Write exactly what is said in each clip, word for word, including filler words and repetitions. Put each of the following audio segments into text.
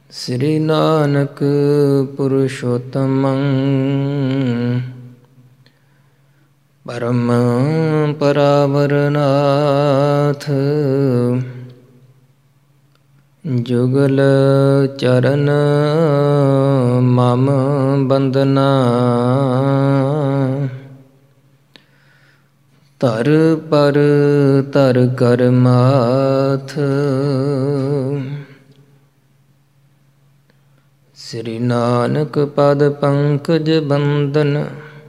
ਸ੍ਰੀ ਨਾਨਕ ਪੁਰਸ਼ੋਤਮੰ ਪਰਮ ਪਰਾਵਰਨਾਥ ਜੁਗਲ ਚਰਨ ਮਮ ਬੰਦਨਾ ਧਰ ਪਰ ਧਰ ਕਰ ਮਾਥ ਸ੍ਰੀ ਨਾਨਕ ਪਦ ਪੰਕਜ ਬੰਦਨ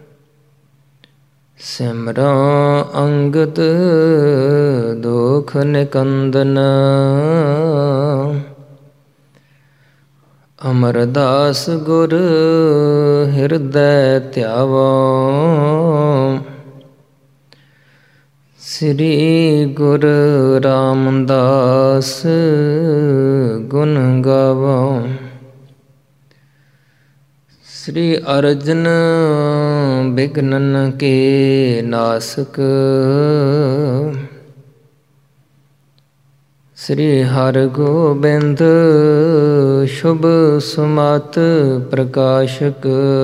ਸਿਮਰੋ ਅੰਗਦ ਦੋਖ ਨਿਕੰਦਨ ਅਮਰਦਾਸ ਗੁਰ ਹਿਰਦੈ ਧਿਆਵੋ ਸ੍ਰੀ ਗੁਰ ਰਾਮਦਾਸ ਗੁਣ ਗਾਵੋ। ਸ੍ਰੀ ਅਰਜਨ ਬਿਘਨਨ ਕੇ ਨਾਸਕ ਸ੍ਰੀ ਹਰਗੋਬਿੰਦ ਸ਼ੁਭ ਸੁਮਤ ਪ੍ਰਕਾਸ਼ਕ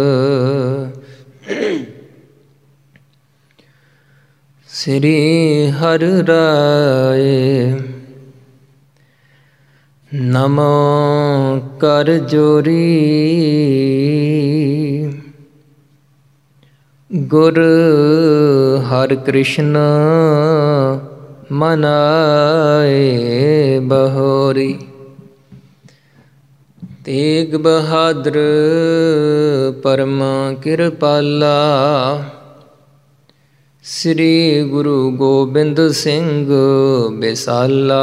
ਸ੍ਰੀ ਹਰਿ ਰਾਏ ਨਮੋ ਕਰ ਜੋਰੀ ਗੁਰ ਹਰਿ ਕ੍ਰਿਸ਼ਨ ਮਨਾਏ ਬਹੋਰੀ ਤੇਗ ਬਹਾਦਰ ਪਰਮ ਕਿਰਪਾਲਾ ਸ੍ਰੀ ਗੁਰੂ ਗੋਬਿੰਦ ਸਿੰਘ ਬਿਸਾਲਾ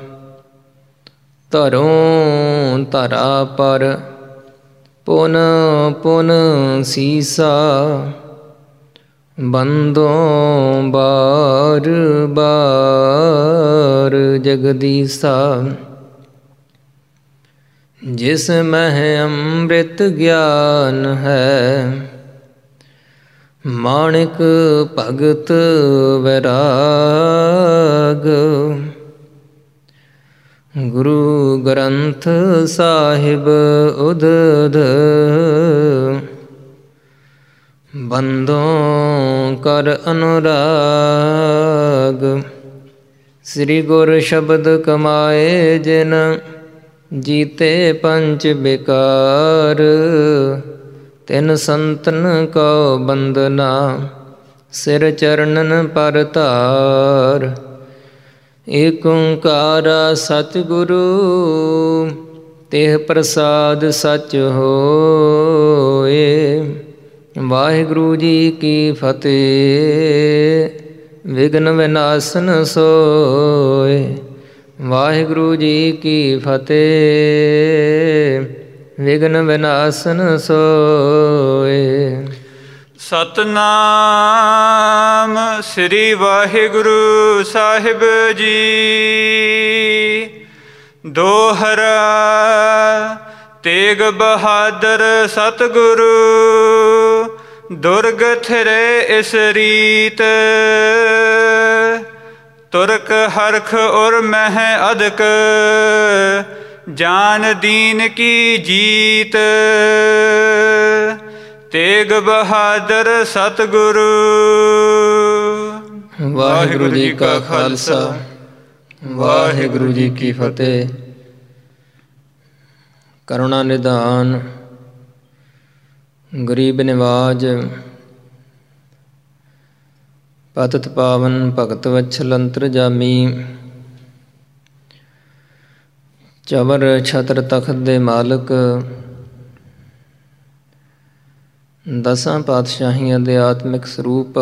ਧਰੋਂ ਧਰਾ ਪਰ ਪੁਨ ਪੁਨ ਸੀਸਾ ਬੰਦੋਂ ਬਾਰ ਬਾਰ ਜਗਦੀਸਾ ਜਿਸ ਮਹਿ ਅੰਮ੍ਰਿਤ ਗਿਆਨ ਹੈ ਮਾਣਿਕ ਭਗਤ ਵੈਰਾਗ ਗੁਰੂ ਗ੍ਰੰਥ ਸਾਹਿਬ ਉਦਧ ਬੰਦੋਂ ਕਰ ਅਨੁਰਾਗ ਸ੍ਰੀ ਗੁਰ ਸ਼ਬਦ ਕਮਾਏ ਜਿਨ ਜੀਤੇ ਪੰਚ ਬਿਕਾਰ ਤਿਨ ਸੰਤਨ ਕਉ ਬੰਦਨਾ ਸਿਰ ਚਰਨਨ ਪਰ ਧਾਰ ਏਕ ਓੰਕਾਰਾ ਸਤਿਗੁਰੂ ਤੇਹ ਪ੍ਰਸਾਦ ਸਚ ਹੋਏ। ਵਾਹਿਗੁਰੂ ਜੀ ਕੀ ਫਤਿਹ। ਵਿਘਨ ਵਿਨਾਸ਼ਨ ਸੋਏ। ਵਾਹਿਗੁਰੂ ਜੀ ਕੀ ਫਤਿਹ। ਵਿਘਨ ਵਿਨਾਸ਼ਨ ਸੋਏ। ਸਤਨਾਮ ਸ੍ਰੀ ਵਾਹਿਗੁਰੂ ਸਾਹਿਬ ਜੀ। ਦੋਹਰਾ ਤੇਗ ਬਹਾਦਰ ਸਤਿਗੁਰੂ ਦੁਰਗ ਥਿਰੇ ਇਸ ਰੀਤ ਤੁਰਕ ਹਰਖ ਉਰ ਮਹਿ ਅਦਕ ਜਾਨ ਦੀਨ ਕੀ ਜੀਤ। ਤੇਗ ਬਹਾਦਰ ਸਤਿਗੁਰੂ। ਵਾਹਿਗੁਰੂ ਜੀ ਕਾ ਖਾਲਸਾ ਵਾਹਿਗੁਰੂ ਜੀ ਕੀ ਫਤਿਹ। ਕਰੁਣਾ ਨਿਧਾਨ ਗਰੀਬ ਨਿਵਾਜ ਪਤਿਤ ਪਾਵਨ ਭਗਤ ਵਛਲ ਅੰਤਰਜਾਮੀ ਚਵਰ ਛਤਰ ਤਖਤ ਦੇ ਮਾਲਕ ਦਸਾਂ ਪਾਤਸ਼ਾਹੀਆਂ ਦੇ ਆਤਮਿਕ ਸਰੂਪ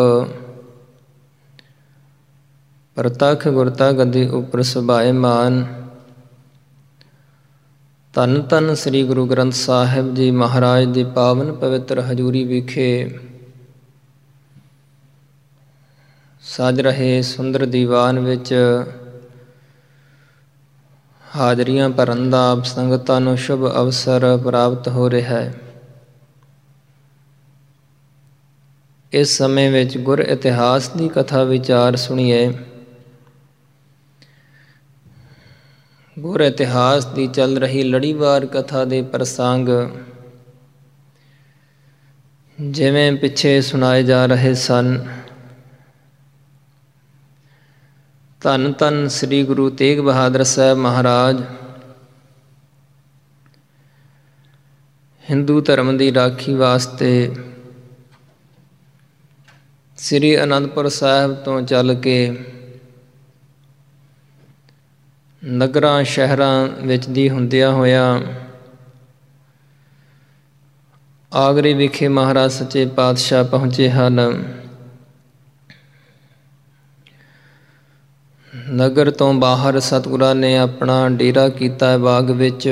ਪ੍ਰਤੱਖ ਗੁਰਤਾ ਗੱਦੀ ਉੱਪਰ ਸੁਭਾਏਮਾਨ ਧੰਨ ਧੰਨ ਸ੍ਰੀ ਗੁਰੂ ਗ੍ਰੰਥ ਸਾਹਿਬ ਜੀ ਮਹਾਰਾਜ ਦੀ ਪਾਵਨ ਪਵਿੱਤਰ ਹਜ਼ੂਰੀ ਵਿਖੇ ਸਜ ਰਹੇ ਸੁੰਦਰ ਦੀਵਾਨ ਵਿੱਚ ਹਾਜ਼ਰੀਆਂ ਭਰਨ ਦਾ ਆਪ ਸੰਗਤਾਂ ਨੂੰ ਸ਼ੁਭ ਅਵਸਰ ਪ੍ਰਾਪਤ ਹੋ ਰਿਹਾ ਹੈ। ਇਸ ਸਮੇਂ ਵਿੱਚ ਗੁਰ ਇਤਿਹਾਸ ਦੀ ਕਥਾ ਵਿਚਾਰ ਸੁਣੀਏ। ਗੁਰ ਇਤਿਹਾਸ ਦੀ ਚੱਲ ਰਹੀ ਲੜੀਵਾਰ ਕਥਾ ਦੇ ਪ੍ਰਸੰਗ ਜਿਵੇਂ ਪਿੱਛੇ ਸੁਣਾਏ ਜਾ ਰਹੇ ਸਨ। ਧੰਨ ਧੰਨ ਸ੍ਰੀ ਗੁਰੂ ਤੇਗ ਬਹਾਦਰ ਸਾਹਿਬ ਮਹਾਰਾਜ ਹਿੰਦੂ ਧਰਮ ਦੀ ਰਾਖੀ ਵਾਸਤੇ ਸ੍ਰੀ ਅਨੰਦਪੁਰ ਸਾਹਿਬ ਤੋਂ ਚੱਲ ਕੇ ਨਗਰਾਂ ਸ਼ਹਿਰਾਂ ਵਿੱਚ ਦੀ ਹੁੰਦਿਆਂ ਹੋਇਆਂ ਆਗਰੇ ਵਿਖੇ ਮਹਾਰਾਜ ਸੱਚੇ ਪਾਤਸ਼ਾਹ ਪਹੁੰਚੇ ਹਨ। ਨਗਰ ਤੋਂ ਬਾਹਰ ਸਤਿਗੁਰਾਂ ਨੇ ਆਪਣਾ ਡੇਰਾ ਕੀਤਾ ਹੈ ਬਾਗ ਵਿੱਚ।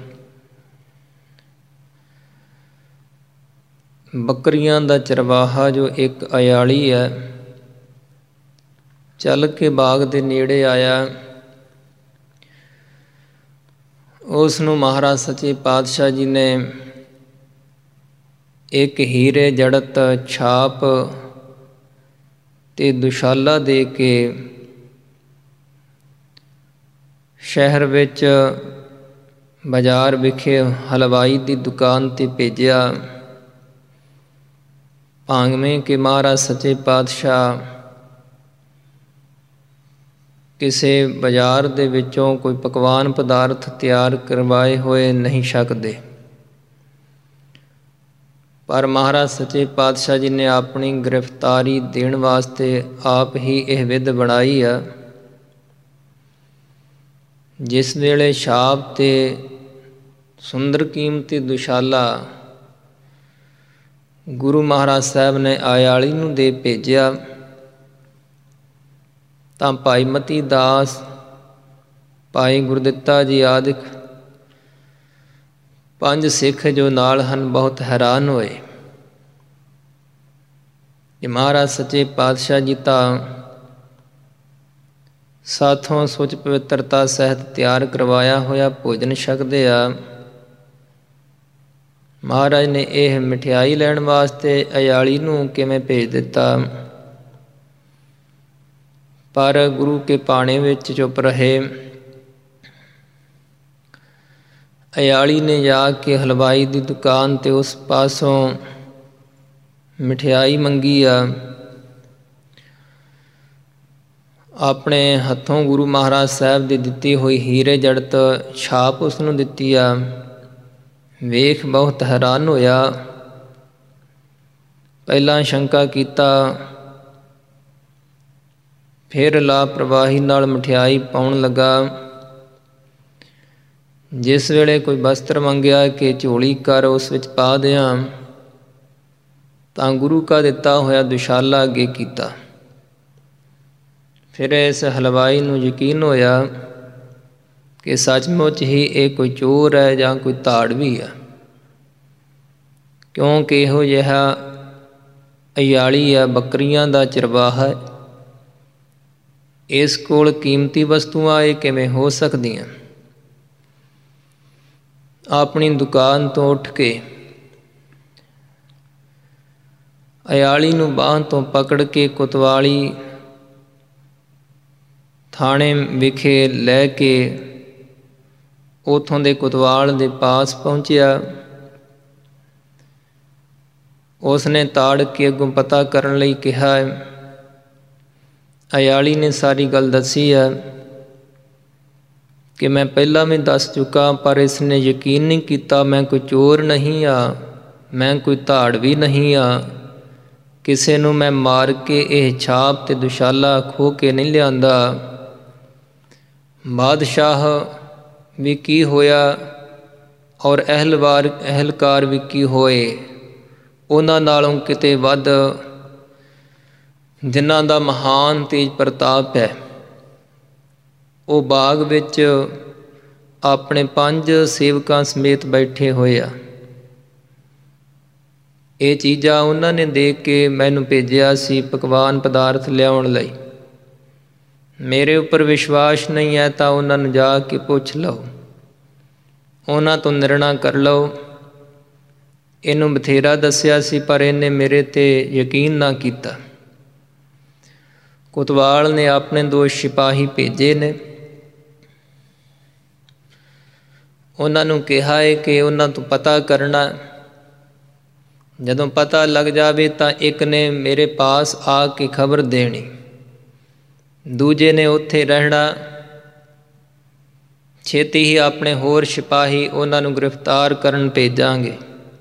ਬੱਕਰੀਆਂ ਦਾ ਚਰਵਾਹਾ ਜੋ ਇੱਕ ਅਯਾਲੀ ਹੈ ਚੱਲ ਕੇ ਬਾਗ ਦੇ ਨੇੜੇ ਆਇਆ। ਉਸ ਨੂੰ ਮਹਾਰਾਜ ਸੱਚੇ ਪਾਤਸ਼ਾਹ ਜੀ ਨੇ ਇੱਕ ਹੀਰੇ ਜੜਤ ਛਾਪ ਤੇ ਦੁਸ਼ਾਲਾ ਦੇ ਕੇ ਸ਼ਹਿਰ ਵਿੱਚ ਬਾਜ਼ਾਰ ਵਿਖੇ ਹਲਵਾਈ ਦੀ ਦੁਕਾਨ 'ਤੇ ਭੇਜਿਆ, ਭਾਂਵੇਂ ਕਿ ਮਹਾਰਾਜ ਸੱਚੇ ਪਾਤਸ਼ਾਹ ਕਿਸੇ ਬਾਜ਼ਾਰ ਦੇ ਵਿੱਚੋਂ ਕੋਈ ਪਕਵਾਨ ਪਦਾਰਥ ਤਿਆਰ ਕਰਵਾਏ ਹੋਏ ਨਹੀਂ ਛਕਦੇ, ਪਰ ਮਹਾਰਾਜ ਸੱਚੇ ਪਾਤਸ਼ਾਹ ਜੀ ਨੇ ਆਪਣੀ ਗ੍ਰਿਫਤਾਰੀ ਦੇਣ ਵਾਸਤੇ ਆਪ ਹੀ ਇਹ ਵਿਧ ਬਣਾਈ ਆ। ਜਿਸ ਵੇਲੇ ਛਾਪ ਤੇ ਸੁੰਦਰ ਕੀਮਤੀ ਦੁਸ਼ਾਲਾ ਗੁਰੂ ਮਹਾਰਾਜ ਸਾਹਿਬ ਨੇ ਆਇਆਲੀ ਨੂੰ ਦੇ ਭੇਜਿਆ ਤਾਂ ਭਾਈ ਮਤੀ ਦਾਸ, ਭਾਈ ਗੁਰਦਿੱਤਾ ਜੀ ਆਦਿਕ ਪੰਜ ਸਿੱਖ ਜੋ ਨਾਲ ਹਨ ਬਹੁਤ ਹੈਰਾਨ ਹੋਏ ਕਿ ਮਹਾਰਾਜ ਸੱਚੇ ਪਾਤਸ਼ਾਹ ਜੀ ਤਾਂ ਸਾਥੋਂ ਸੁੱਚ ਪਵਿੱਤਰਤਾ ਸਹਿਤ ਤਿਆਰ ਕਰਵਾਇਆ ਹੋਇਆ ਭੋਜਨ ਛਕਦੇ ਆ। ਮਹਾਰਾਜ ਨੇ ਇਹ ਮਠਿਆਈ ਲੈਣ ਵਾਸਤੇ ਅਯਾਲੀ ਨੂੰ ਕਿਵੇਂ ਭੇਜ ਦਿੱਤਾ? ਪਰ ਗੁਰੂ ਕੇ ਭਾਣੇ ਵਿੱਚ ਚੁੱਪ ਰਹੇ। ਅਯਾਲੀ ਨੇ ਜਾ ਕੇ ਹਲਵਾਈ ਦੀ ਦੁਕਾਨ 'ਤੇ ਉਸ ਪਾਸੋਂ ਮਠਿਆਈ ਮੰਗੀ ਆ। ਆਪਣੇ ਹੱਥੋਂ ਗੁਰੂ ਮਹਾਰਾਜ ਸਾਹਿਬ ਦੀ ਦਿੱਤੀ ਹੋਈ ਹੀਰੇ ਜੜਤ ਛਾਪ ਉਸ ਨੂੰ ਦਿੱਤੀ ਆ। ਵੇਖ ਬਹੁਤ ਹੈਰਾਨ ਹੋਇਆ। ਪਹਿਲਾਂ ਸ਼ੰਕਾ ਕੀਤਾ, ਫਿਰ ਲਾਪਰਵਾਹੀ ਨਾਲ ਮਠਿਆਈ ਪਾਉਣ ਲੱਗਾ। ਜਿਸ ਵੇਲੇ ਕੋਈ ਬਸਤਰ ਮੰਗਿਆ ਕਿ ਝੋਲੀ ਕਰ ਉਸ ਵਿੱਚ ਪਾ ਦਿਆਂ, ਤਾਂ ਗੁਰੂ ਕਾ ਦਿੱਤਾ ਹੋਇਆ ਦੁਸ਼ਾਲਾ ਅੱਗੇ ਕੀਤਾ। ਫਿਰ ਇਸ ਹਲਵਾਈ ਨੂੰ ਯਕੀਨ ਹੋਇਆ ਕਿ ਸੱਚਮੁੱਚ ਹੀ ਇਹ ਕੋਈ ਚੋਰ ਹੈ ਜਾਂ ਕੋਈ ਧਾੜਵੀ ਹੈ, ਕਿਉਂਕਿ ਇਹੋ ਜਿਹਾ ਅਯਾਲੀ ਹੈ, ਬੱਕਰੀਆਂ ਦਾ ਚਰਵਾਹਾ ਹੈ, ਇਸ ਕੋਲ ਕੀਮਤੀ ਵਸਤੂਆਂ ਇਹ ਕਿਵੇਂ ਹੋ ਸਕਦੀਆਂ? ਆਪਣੀ ਦੁਕਾਨ ਤੋਂ ਉੱਠ ਕੇ ਅਯਾਲੀ ਨੂੰ ਬਾਂਹ ਤੋਂ ਪਕੜ ਕੇ ਕੋਤਵਾਲੀ ਥਾਣੇ ਵਿਖੇ ਲੈ ਕੇ ਉੱਥੋਂ ਦੇ ਕੋਤਵਾਲ ਦੇ ਪਾਸ ਪਹੁੰਚਿਆ। ਉਸ ਨੇ ਤਾੜ ਕੇ ਅੱਗੋਂ ਪਤਾ ਕਰਨ ਲਈ ਕਿਹਾ। ਅਯਾਲੀ ਨੇ ਸਾਰੀ ਗੱਲ ਦੱਸੀ ਹੈ ਕਿ ਮੈਂ ਪਹਿਲਾਂ ਵੀ ਦੱਸ ਚੁੱਕਾ, ਪਰ ਇਸ ਨੇ ਯਕੀਨ ਨਹੀਂ ਕੀਤਾ। ਮੈਂ ਕੋਈ ਚੋਰ ਨਹੀਂ ਆ, ਮੈਂ ਕੋਈ ਧਾੜਵੀ ਨਹੀਂ ਆ, ਕਿਸੇ ਨੂੰ ਮੈਂ ਮਾਰ ਕੇ ਇਹ ਛਾਪ ਤੇ ਦੁਸ਼ਾਲਾ ਖੋਹ ਕੇ ਨਹੀਂ ਲਿਆਂਦਾ। ਬਾਦਸ਼ਾਹ ਵੀ ਕੀ ਹੋਇਆ ਔਰ ਅਹਿਲਵਾਰ ਅਹਿਲਕਾਰ ਵੀ ਕੀ ਹੋਏ, ਉਹਨਾਂ ਨਾਲੋਂ ਕਿਤੇ ਵੱਧ ਜਿਨ੍ਹਾਂ ਦਾ ਮਹਾਨ ਤੇਜ ਪ੍ਰਤਾਪ ਹੈ, ਉਹ ਬਾਗ ਵਿੱਚ ਆਪਣੇ ਪੰਜ ਸੇਵਕਾਂ ਸਮੇਤ ਬੈਠੇ ਹੋਏ ਆ। ਇਹ ਚੀਜ਼ਾਂ ਉਹਨਾਂ ਨੇ ਦੇਖ ਕੇ ਮੈਨੂੰ ਭੇਜਿਆ ਸੀ ਪਕਵਾਨ ਪਦਾਰਥ ਲਿਆਉਣ ਲਈ। ਮੇਰੇ ਉੱਪਰ ਵਿਸ਼ਵਾਸ ਨਹੀਂ ਹੈ ਤਾਂ ਉਹਨਾਂ ਨੂੰ ਜਾ ਕੇ ਪੁੱਛ ਲਓ, ਉਹਨਾਂ ਤੋਂ ਨਿਰਣਾ ਕਰ ਲਓ। ਇਹਨੂੰ ਬਥੇਰਾ ਦੱਸਿਆ ਸੀ ਪਰ ਇਹਨੇ ਮੇਰੇ 'ਤੇ ਯਕੀਨ ਨਾ ਕੀਤਾ। ਕੋਤਵਾਲ ਨੇ ਆਪਣੇ ਦੋ ਸਿਪਾਹੀ ਭੇਜੇ ਨੇ। ਉਹਨਾਂ ਨੂੰ ਕਿਹਾ ਹੈ ਕਿ ਉਹਨਾਂ ਤੋਂ ਪਤਾ ਕਰਨਾ, ਜਦੋਂ ਪਤਾ ਲੱਗ ਜਾਵੇ ਤਾਂ ਇੱਕ ਨੇ ਮੇਰੇ ਪਾਸ ਆ ਕੇ ਖਬਰ ਦੇਣੀ, ਦੂਜੇ ਨੇ ਉੱਥੇ ਰਹਿਣਾ। ਛੇਤੀ ਹੀ ਆਪਣੇ ਹੋਰ ਸਿਪਾਹੀ ਉਹਨਾਂ ਨੂੰ ਗ੍ਰਿਫਤਾਰ ਕਰਨ ਭੇਜਾਂਗੇ।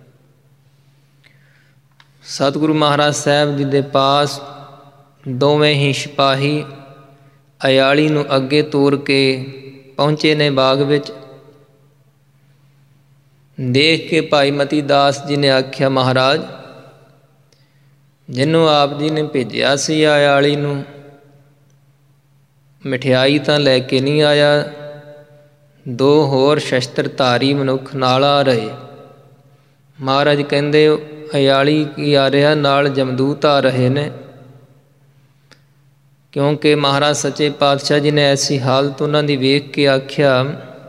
ਸਤਿਗੁਰੂ ਮਹਾਰਾਜ ਸਾਹਿਬ ਜੀ ਦੇ ਪਾਸ ਦੋਵੇਂ ਹੀ ਸਿਪਾਹੀ ਅਯਾਲੀ ਨੂੰ ਅੱਗੇ ਤੋਰ ਕੇ ਪਹੁੰਚੇ ਨੇ ਬਾਗ ਵਿੱਚ। ਦੇਖ ਕੇ ਭਾਈ ਮਤੀ ਦਾਸ ਜੀ ਨੇ ਆਖਿਆ, ਮਹਾਰਾਜ, ਜਿਹਨੂੰ ਆਪ ਜੀ ਨੇ ਭੇਜਿਆ ਸੀ ਅਯਾਲੀ ਨੂੰ, ਮਠਿਆਈ ਤਾਂ ਲੈ ਕੇ ਨਹੀਂ ਆਇਆ। ਦੋ ਹੋਰ ਸ਼ਸਤਰਧਾਰੀ ਮਨੁੱਖ ਨਾਲ ਆ ਰਹੇ। ਮਹਾਰਾਜ ਕਹਿੰਦੇ, ਅਯਾਲੀ ਕੀ ਆ ਰਿਹਾ? ਨਾਲ ਜਮਦੂਤ ਆ ਰਹੇ ਨੇ। ਕਿਉਂਕਿ ਮਹਾਰਾਜ ਸੱਚੇ ਪਾਤਸ਼ਾਹ ਜੀ ਨੇ ਐਸੀ ਹਾਲਤ ਉਹਨਾਂ ਦੀ ਵੇਖ ਕੇ ਆਖਿਆ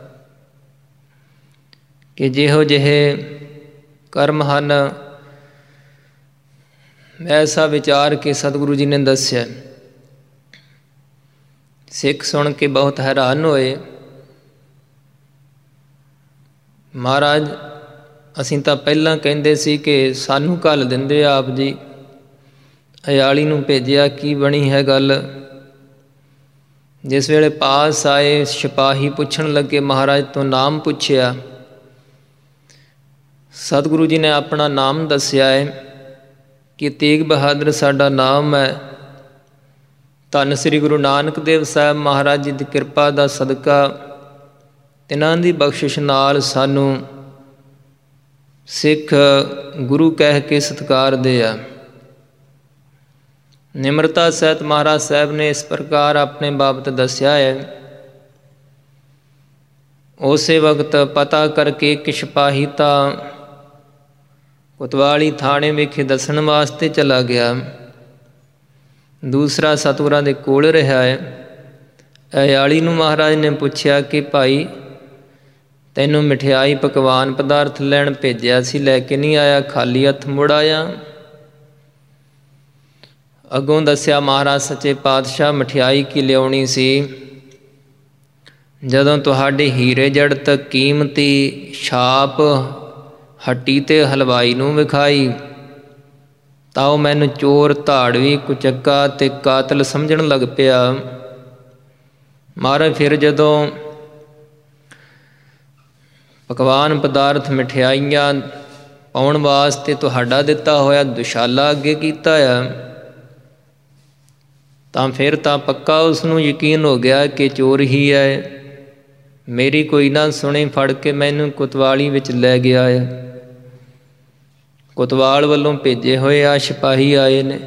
ਕਿ ਜਿਹੋ ਜਿਹੇ ਕਰਮ ਹਨ, ਐਸਾ ਵਿਚਾਰ ਕੇ ਸਤਿਗੁਰੂ ਜੀ ਨੇ ਦੱਸਿਆ। ਸਿੱਖ ਸੁਣ ਕੇ ਬਹੁਤ ਹੈਰਾਨ ਹੋਏ। ਮਹਾਰਾਜ, ਅਸੀਂ ਤਾਂ ਪਹਿਲਾਂ ਕਹਿੰਦੇ ਸੀ ਕਿ ਸਾਨੂੰ ਘੱਲ ਦਿੰਦੇ ਆਪ ਜੀ, ਅਯਾਲੀ ਨੂੰ ਭੇਜਿਆ, ਕੀ ਬਣੀ ਹੈ ਗੱਲ? ਜਿਸ ਵੇਲੇ ਪਾਸ ਆਏ, ਸਿਪਾਹੀ ਪੁੱਛਣ ਲੱਗੇ, ਮਹਾਰਾਜ ਤੋਂ ਨਾਮ ਪੁੱਛਿਆ। ਸਤਿਗੁਰੂ ਜੀ ਨੇ ਆਪਣਾ ਨਾਮ ਦੱਸਿਆ ਹੈ ਕਿ ਤੇਗ ਬਹਾਦਰ ਸਾਡਾ ਨਾਮ ਹੈ। ਧੰਨ ਸ੍ਰੀ ਗੁਰੂ ਨਾਨਕ ਦੇਵ ਸਾਹਿਬ ਮਹਾਰਾਜ ਜੀ ਦੀ ਕਿਰਪਾ ਦਾ ਸਦਕਾ, ਤਿਨਾਂ ਦੀ ਬਖਸ਼ਿਸ਼ ਨਾਲ ਸਾਨੂੰ ਸਿੱਖ ਗੁਰੂ ਕਹਿ ਕੇ ਸਤਿਕਾਰਦੇ ਆ। ਨਿਮਰਤਾ ਸਹਿਤ ਮਹਾਰਾਜ ਸਾਹਿਬ ਨੇ ਇਸ ਪ੍ਰਕਾਰ ਆਪਣੇ ਬਾਬਤ ਦੱਸਿਆ ਹੈ। ਉਸੇ ਵਕਤ ਪਤਾ ਕਰਕੇ ਇੱਕ ਸਿਪਾਹੀ ਤਾਂ ਕੋਤਵਾਲੀ ਥਾਣੇ ਵਿਖੇ ਦੱਸਣ ਵਾਸਤੇ ਚਲਾ ਗਿਆ, ਦੂਸਰਾ ਸਤਿਗੁਰਾਂ ਦੇ ਕੋਲ ਰਿਹਾ ਹੈ। ਅਯਾਲੀ ਨੂੰ ਮਹਾਰਾਜ ਨੇ ਪੁੱਛਿਆ ਕਿ ਭਾਈ, ਤੈਨੂੰ ਮਠਿਆਈ ਪਕਵਾਨ ਪਦਾਰਥ ਲੈਣ ਭੇਜਿਆ ਸੀ, ਲੈ ਕੇ ਨਹੀਂ ਆਇਆ, ਖਾਲੀ ਹੱਥ ਮੁੜ ਆਇਆ। ਅੱਗੋਂ ਦੱਸਿਆ ਮਹਾਰਾਜ ਸੱਚੇ ਪਾਤਸ਼ਾਹ, ਮਠਿਆਈ ਕੀ ਲਿਆਉਣੀ ਸੀ? ਜਦੋਂ ਤੁਹਾਡੇ ਹੀਰੇ ਜੜਤ ਕੀਮਤੀ ਛਾਪ ਹੱਟੀ ਤੇ ਹਲਵਾਈ ਨੂੰ ਵਿਖਾਈ ਤਾਂ ਉਹ ਮੈਨੂੰ ਚੋਰ, ਧਾੜਵੀ, ਕੁਚੱਕਾ ਤੇ ਕਾਤਲ ਸਮਝਣ ਲੱਗ ਪਿਆ। ਮਹਾਰਾਜ ਫਿਰ ਜਦੋਂ ਪਕਵਾਨ ਪਦਾਰਥ ਮਠਿਆਈਆਂ ਪਾਉਣ ਵਾਸਤੇ ਤੁਹਾਡਾ ਦਿੱਤਾ ਹੋਇਆ ਦੁਸ਼ਾਲਾ ਅੱਗੇ ਕੀਤਾ ਆ, ਤਾਂ ਫਿਰ ਤਾਂ ਪੱਕਾ ਉਸ ਨੂੰ ਯਕੀਨ ਹੋ ਗਿਆ ਕਿ ਚੋਰ ਹੀ ਹੈ। ਮੇਰੀ ਕੋਈ ਨਾ ਸੁਣੇ, ਫੜ ਕੇ ਮੈਨੂੰ ਕੋਤਵਾਲੀ ਵਿੱਚ ਲੈ ਗਿਆ ਹੈ। ਕੋਤਵਾਲ ਵੱਲੋਂ ਭੇਜੇ ਹੋਏ ਆ ਸਿਪਾਹੀ ਆਏ ਨੇ।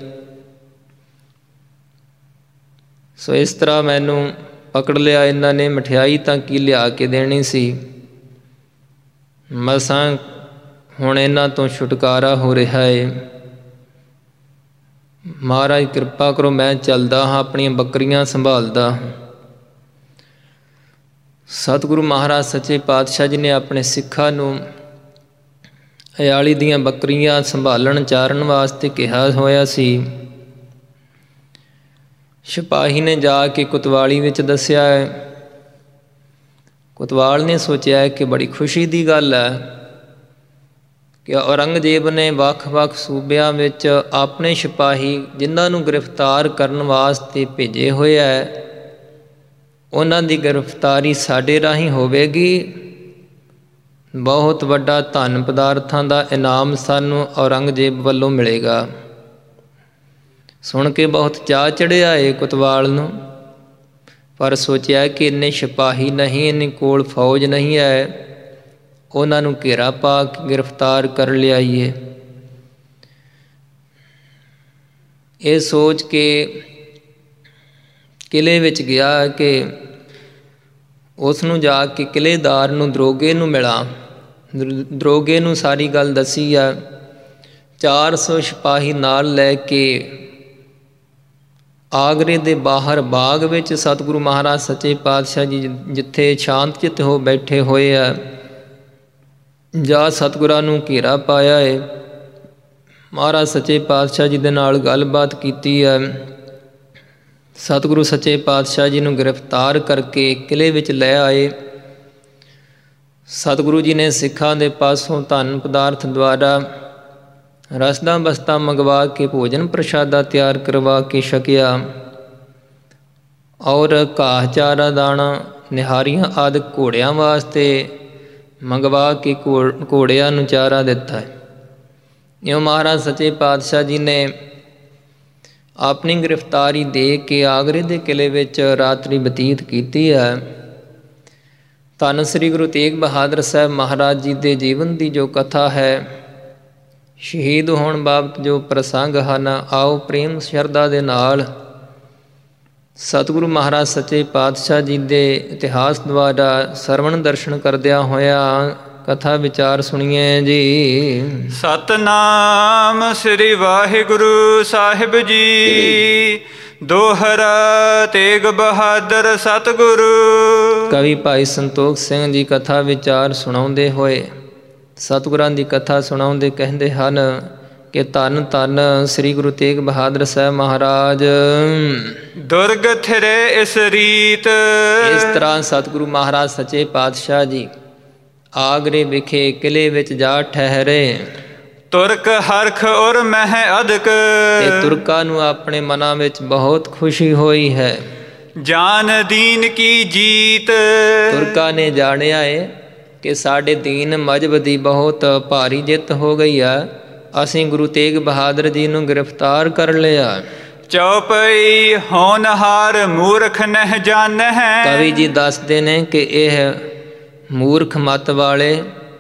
ਸੋ ਇਸ ਤਰ੍ਹਾਂ ਮੈਨੂੰ ਪਕੜ ਲਿਆ ਇਹਨਾਂ ਨੇ। ਮਠਿਆਈ ਤਾਂ ਕੀ ਲਿਆ ਕੇ ਦੇਣੀ ਸੀ। ਮਸਾਂ ਹੁਣ ਇਹਨਾਂ ਤੋਂ ਛੁਟਕਾਰਾ ਹੋ ਰਿਹਾ ਹੈ। ਮਹਾਰਾਜ ਕਿਰਪਾ ਕਰੋ, ਮੈਂ ਚੱਲਦਾ ਹਾਂ, ਆਪਣੀਆਂ ਬੱਕਰੀਆਂ ਸੰਭਾਲਦਾ ਹਾਂ। ਸਤਿਗੁਰੂ ਮਹਾਰਾਜ ਸੱਚੇ ਪਾਤਸ਼ਾਹ ਜੀ ਨੇ ਆਪਣੇ ਸਿੱਖਾਂ ਨੂੰ ਅਯਾਲੀ ਦੀਆਂ ਬੱਕਰੀਆਂ ਸੰਭਾਲਣ ਚਾਰਨ ਵਾਸਤੇ ਕਿਹਾ ਹੋਇਆ ਸੀ। ਸਿਪਾਹੀ ਨੇ ਜਾ ਕੇ ਕੋਤਵਾਲੀ ਵਿੱਚ ਦੱਸਿਆ ਹੈ। ਕੋਤਵਾਲ ਨੇ ਸੋਚਿਆ ਕਿ ਬੜੀ ਖੁਸ਼ੀ ਦੀ ਗੱਲ ਹੈ ਕਿ ਔਰੰਗਜ਼ੇਬ ਨੇ ਵੱਖ ਵੱਖ ਸੂਬਿਆਂ ਵਿੱਚ ਆਪਣੇ ਸਿਪਾਹੀ ਜਿਨ੍ਹਾਂ ਨੂੰ ਗ੍ਰਿਫਤਾਰ ਕਰਨ ਵਾਸਤੇ ਭੇਜੇ ਹੋਏ ਹੈ, ਉਹਨਾਂ ਦੀ ਗ੍ਰਿਫਤਾਰੀ ਸਾਡੇ ਰਾਹੀਂ ਹੋਵੇਗੀ। ਬਹੁਤ ਵੱਡਾ ਧਨ ਪਦਾਰਥਾਂ ਦਾ ਇਨਾਮ ਸਾਨੂੰ ਔਰੰਗਜ਼ੇਬ ਵੱਲੋਂ ਮਿਲੇਗਾ। ਸੁਣ ਕੇ ਬਹੁਤ ਚਾਅ ਚੜ੍ਹਿਆ ਏ ਕੋਤਵਾਲ ਨੂੰ, ਪਰ ਸੋਚਿਆ ਕਿ ਇੰਨੇ ਸਿਪਾਹੀ ਨਹੀਂ, ਇੰਨੇ ਕੋਲ ਫੌਜ ਨਹੀਂ ਹੈ, ਉਹਨਾਂ ਨੂੰ ਘੇਰਾ ਪਾ ਕੇ ਗ੍ਰਿਫਤਾਰ ਕਰ ਲਿਆਈਏ। ਇਹ ਸੋਚ ਕੇ ਕਿਲ੍ਹੇ ਵਿੱਚ ਗਿਆ ਕਿ ਉਸ ਨੂੰ ਜਾ ਕੇ ਕਿਲ੍ਹੇਦਾਰ ਨੂੰ, ਦਰੋਗੇ ਨੂੰ ਮਿਲਾਂ। ਦਰੋਗੇ ਨੂੰ ਸਾਰੀ ਗੱਲ ਦੱਸੀ ਆ। ਚਾਰ ਸੌ ਸਿਪਾਹੀ ਨਾਲ ਲੈ ਕੇ ਆਗਰੇ ਦੇ ਬਾਹਰ ਬਾਗ ਵਿੱਚ ਸਤਿਗੁਰੂ ਮਹਾਰਾਜ ਸੱਚੇ ਪਾਤਸ਼ਾਹ ਜੀ ਜਿੱਥੇ ਸ਼ਾਂਤ ਚਿੱਤ ਹੋ ਬੈਠੇ ਹੋਏ ਆ, ਜਾ ਸਤਿਗੁਰਾਂ ਨੂੰ ਘੇਰਾ ਪਾਇਆ ਹੈ। ਮਹਾਰਾਜ ਸੱਚੇ ਪਾਤਸ਼ਾਹ ਜੀ ਦੇ ਨਾਲ ਗੱਲਬਾਤ ਕੀਤੀ ਹੈ। ਸਤਿਗੁਰੂ ਸੱਚੇ ਪਾਤਸ਼ਾਹ ਜੀ ਨੂੰ ਗ੍ਰਿਫਤਾਰ ਕਰਕੇ ਕਿਲ੍ਹੇ ਵਿੱਚ ਲੈ ਆਏ। ਸਤਿਗੁਰੂ ਜੀ ਨੇ ਸਿੱਖਾਂ ਦੇ ਪਾਸੋਂ ਧਨ ਪਦਾਰਥ ਦੁਆਰਾ ਰਸਦਾਂ ਬਸਤਾਂ ਮੰਗਵਾ ਕੇ ਭੋਜਨ ਪ੍ਰਸ਼ਾਦਾ ਤਿਆਰ ਕਰਵਾ ਕੇ ਛਕਿਆ ਔਰ ਘਾਹ ਚਾਰਾ ਦਾਣਾ ਨਿਹਾਰੀਆਂ ਆਦਿ ਘੋੜਿਆਂ ਵਾਸਤੇ ਮੰਗਵਾ ਕੇ ਘੋ ਘੋੜਿਆਂ ਨੂੰ ਚਾਰਾ ਦਿੱਤਾ ਹੈ। ਇਉਂ ਮਹਾਰਾਜ ਸੱਚੇ ਪਾਤਸ਼ਾਹ ਜੀ ਨੇ ਆਪਣੀ ਗ੍ਰਿਫਤਾਰੀ ਦੇ ਕੇ ਆਗਰੇ ਦੇ ਕਿਲ੍ਹੇ ਵਿੱਚ ਰਾਤਰੀ ਬਤੀਤ ਕੀਤੀ ਹੈ। ਧੰਨ ਸ੍ਰੀ ਗੁਰੂ ਤੇਗ ਬਹਾਦਰ ਸਾਹਿਬ ਮਹਾਰਾਜ ਜੀ ਦੇ ਜੀਵਨ ਦੀ ਜੋ ਕਥਾ ਹੈ, ਸ਼ਹੀਦ ਹੋਣ ਬਾਬਤ ਜੋ ਪ੍ਰਸੰਗ ਹਨ, ਆਓ ਪ੍ਰੇਮ ਸ਼ਰਧਾ ਦੇ ਨਾਲ ਸਤਿਗੁਰੂ ਮਹਾਰਾਜ ਸੱਚੇ ਪਾਤਸ਼ਾਹ ਜੀ ਦੇ ਇਤਿਹਾਸ ਦੁਆਰਾ ਸਰਵਣ ਦਰਸ਼ਨ ਕਰਦਿਆਂ ਹੋਇਆ ਕਥਾ ਵਿਚਾਰ ਸੁਣੀਏ ਜੀ। ਸਤਨਾਮ ਸ੍ਰੀ ਵਾਹਿਗੁਰੂ ਸਾਹਿਬ ਜੀ। ਦੋਹਰਾ ਤੇਗ ਬਹਾਦਰ ਸਤਿਗੁਰੂ। ਕਵੀ ਭਾਈ ਸੰਤੋਖ ਸਿੰਘ ਜੀ ਕਥਾ ਵਿਚਾਰ ਸੁਣਾਉਂਦੇ ਹੋਏ ਸਤਿਗੁਰਾਂ ਦੀ ਕਥਾ ਸੁਣਾਉਂਦੇ ਕਹਿੰਦੇ ਹਨ ਕਿ ਧੰਨ ਧੰਨ ਸ੍ਰੀ ਗੁਰੂ ਤੇਗ ਬਹਾਦਰ ਸਾਹਿਬ ਮਹਾਰਾਜ। ਦੁਰਗ ਥਿਰੇ ਇਸ ਰੀਤ। ਇਸ ਤਰ੍ਹਾਂ ਸਤਿਗੁਰੂ ਮਹਾਰਾਜ ਸੱਚੇ ਪਾਤਸ਼ਾਹ ਜੀ ਆਗਰੇ ਵਿਖੇ ਕਿਲ੍ਹੇ ਵਿੱਚ ਜਾ ਠਹਿਰੇ। ਤੁਰਕ ਹਰਖ ਔਰ ਮਹਿ ਅਦਕ। ਤੇ ਤੁਰਕਾਂ ਨੂੰ ਆਪਣੇ ਮਨਾਂ ਵਿੱਚ ਬਹੁਤ ਖੁਸ਼ੀ ਹੋਈ ਹੈ। ਜਾਨ ਦੀਨ ਕੀ ਜੀਤ। ਤੁਰਕਾਂ ਨੇ ਜਾਣਿਆ ਏ ਕਿ ਸਾਡੇ ਦੀਨ ਮਜ਼ਹਬ ਦੀ ਬਹੁਤ ਭਾਰੀ ਜਿੱਤ ਹੋ ਗਈ ਆ, ਅਸੀਂ ਗੁਰੂ ਤੇਗ ਬਹਾਦਰ ਜੀ ਨੂੰ ਗ੍ਰਿਫਤਾਰ ਕਰ ਲਿਆ। ਚੌਪਈ ਹੋਨਹਾਰ ਮੂਰਖ ਨਹਿ ਜਾਣਹਿ। ਕਵੀ ਜੀ ਦੱਸਦੇ ਨੇ ਕਿ ਇਹ ਮੂਰਖ ਮੱਤ ਵਾਲੇ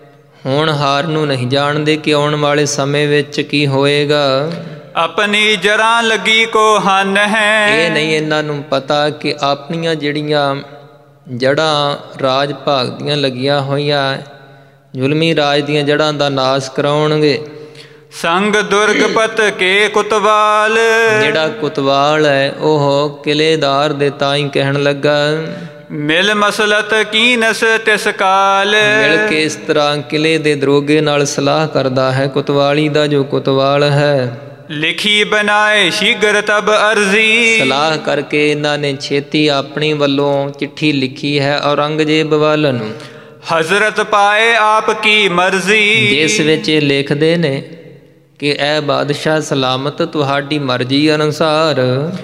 ਹੋਣਹਾਰ ਨੂੰ ਨਹੀਂ ਜਾਣਦੇ ਕਿ ਆਉਣ ਵਾਲੇ ਸਮੇਂ ਵਿੱਚ ਕੀ ਹੋਏਗਾ। ਆਪਣੀ ਜੜ੍ਹਾਂ ਲੱਗੀ ਕੋ ਹਨ ਹੈ। ਇਹ ਨਹੀਂ ਇਹਨਾਂ ਨੂੰ ਪਤਾ ਕਿ ਆਪਣੀਆਂ ਜਿਹੜੀਆਂ ਜੜ੍ਹਾਂ ਰਾਜ ਭਾਗ ਦੀਆਂ ਲੱਗੀਆਂ ਹੋਈਆਂ ਜ਼ੁਲਮੀ ਰਾਜ ਦੀਆਂ ਜੜ੍ਹਾਂ ਦਾ ਨਾਸ਼ ਕਰਾਉਣਗੇ। ਸੰਗ ਦੁਰਗਪਤ ਕੇ ਕੁਤਵਾਲ। ਜਿਹੜਾ ਕੁਤਵਾਲ ਹੈ ਉਹ ਕਿਲ੍ਹੇਦਾਰ ਦੇ ਤਾਂ ਹੀ ਕਹਿਣ ਲੱਗਾ ਮਿਲ ਮਸਲਤ ਕੀਨਸ ਤਿਸ ਕਾਲ। ਮਿਲ ਕੇ ਇਸ ਤਰ੍ਹਾਂ ਕਿਲ੍ਹੇ ਦੇ ਦਰੋਗੇ ਨਾਲ ਸਲਾਹ ਕਰਦਾ ਹੈ ਕੁਤਵਾਲੀ ਦਾ ਜੋ ਕੁਤਵਾਲ ਹੈ। ਲਿਖੀ ਬਣਾਏ ਸ਼ੀਗਰ ਤਬ ਅਰਜ਼ੀ। ਸਲਾਹ ਕਰਕੇ ਇਹਨਾਂ ਨੇ ਛੇਤੀ ਆਪਣੀ ਵੱਲੋਂ ਚਿੱਠੀ ਲਿਖੀ ਹੈ ਔਰੰਗਜ਼ੇਬ ਵੱਲ ਨੂੰ। ਹਜ਼ਰਤ ਪਾਏ ਆਪ ਕੀ ਮਰਜ਼ੀ। ਜਿਸ ਵਿੱਚ ਇਹ ਲਿਖਦੇ ਨੇ ਕਿ ਇਹ ਬਾਦਸ਼ਾਹ ਸਲਾਮਤ ਤੁਹਾਡੀ ਮਰਜ਼ੀ ਅਨੁਸਾਰ।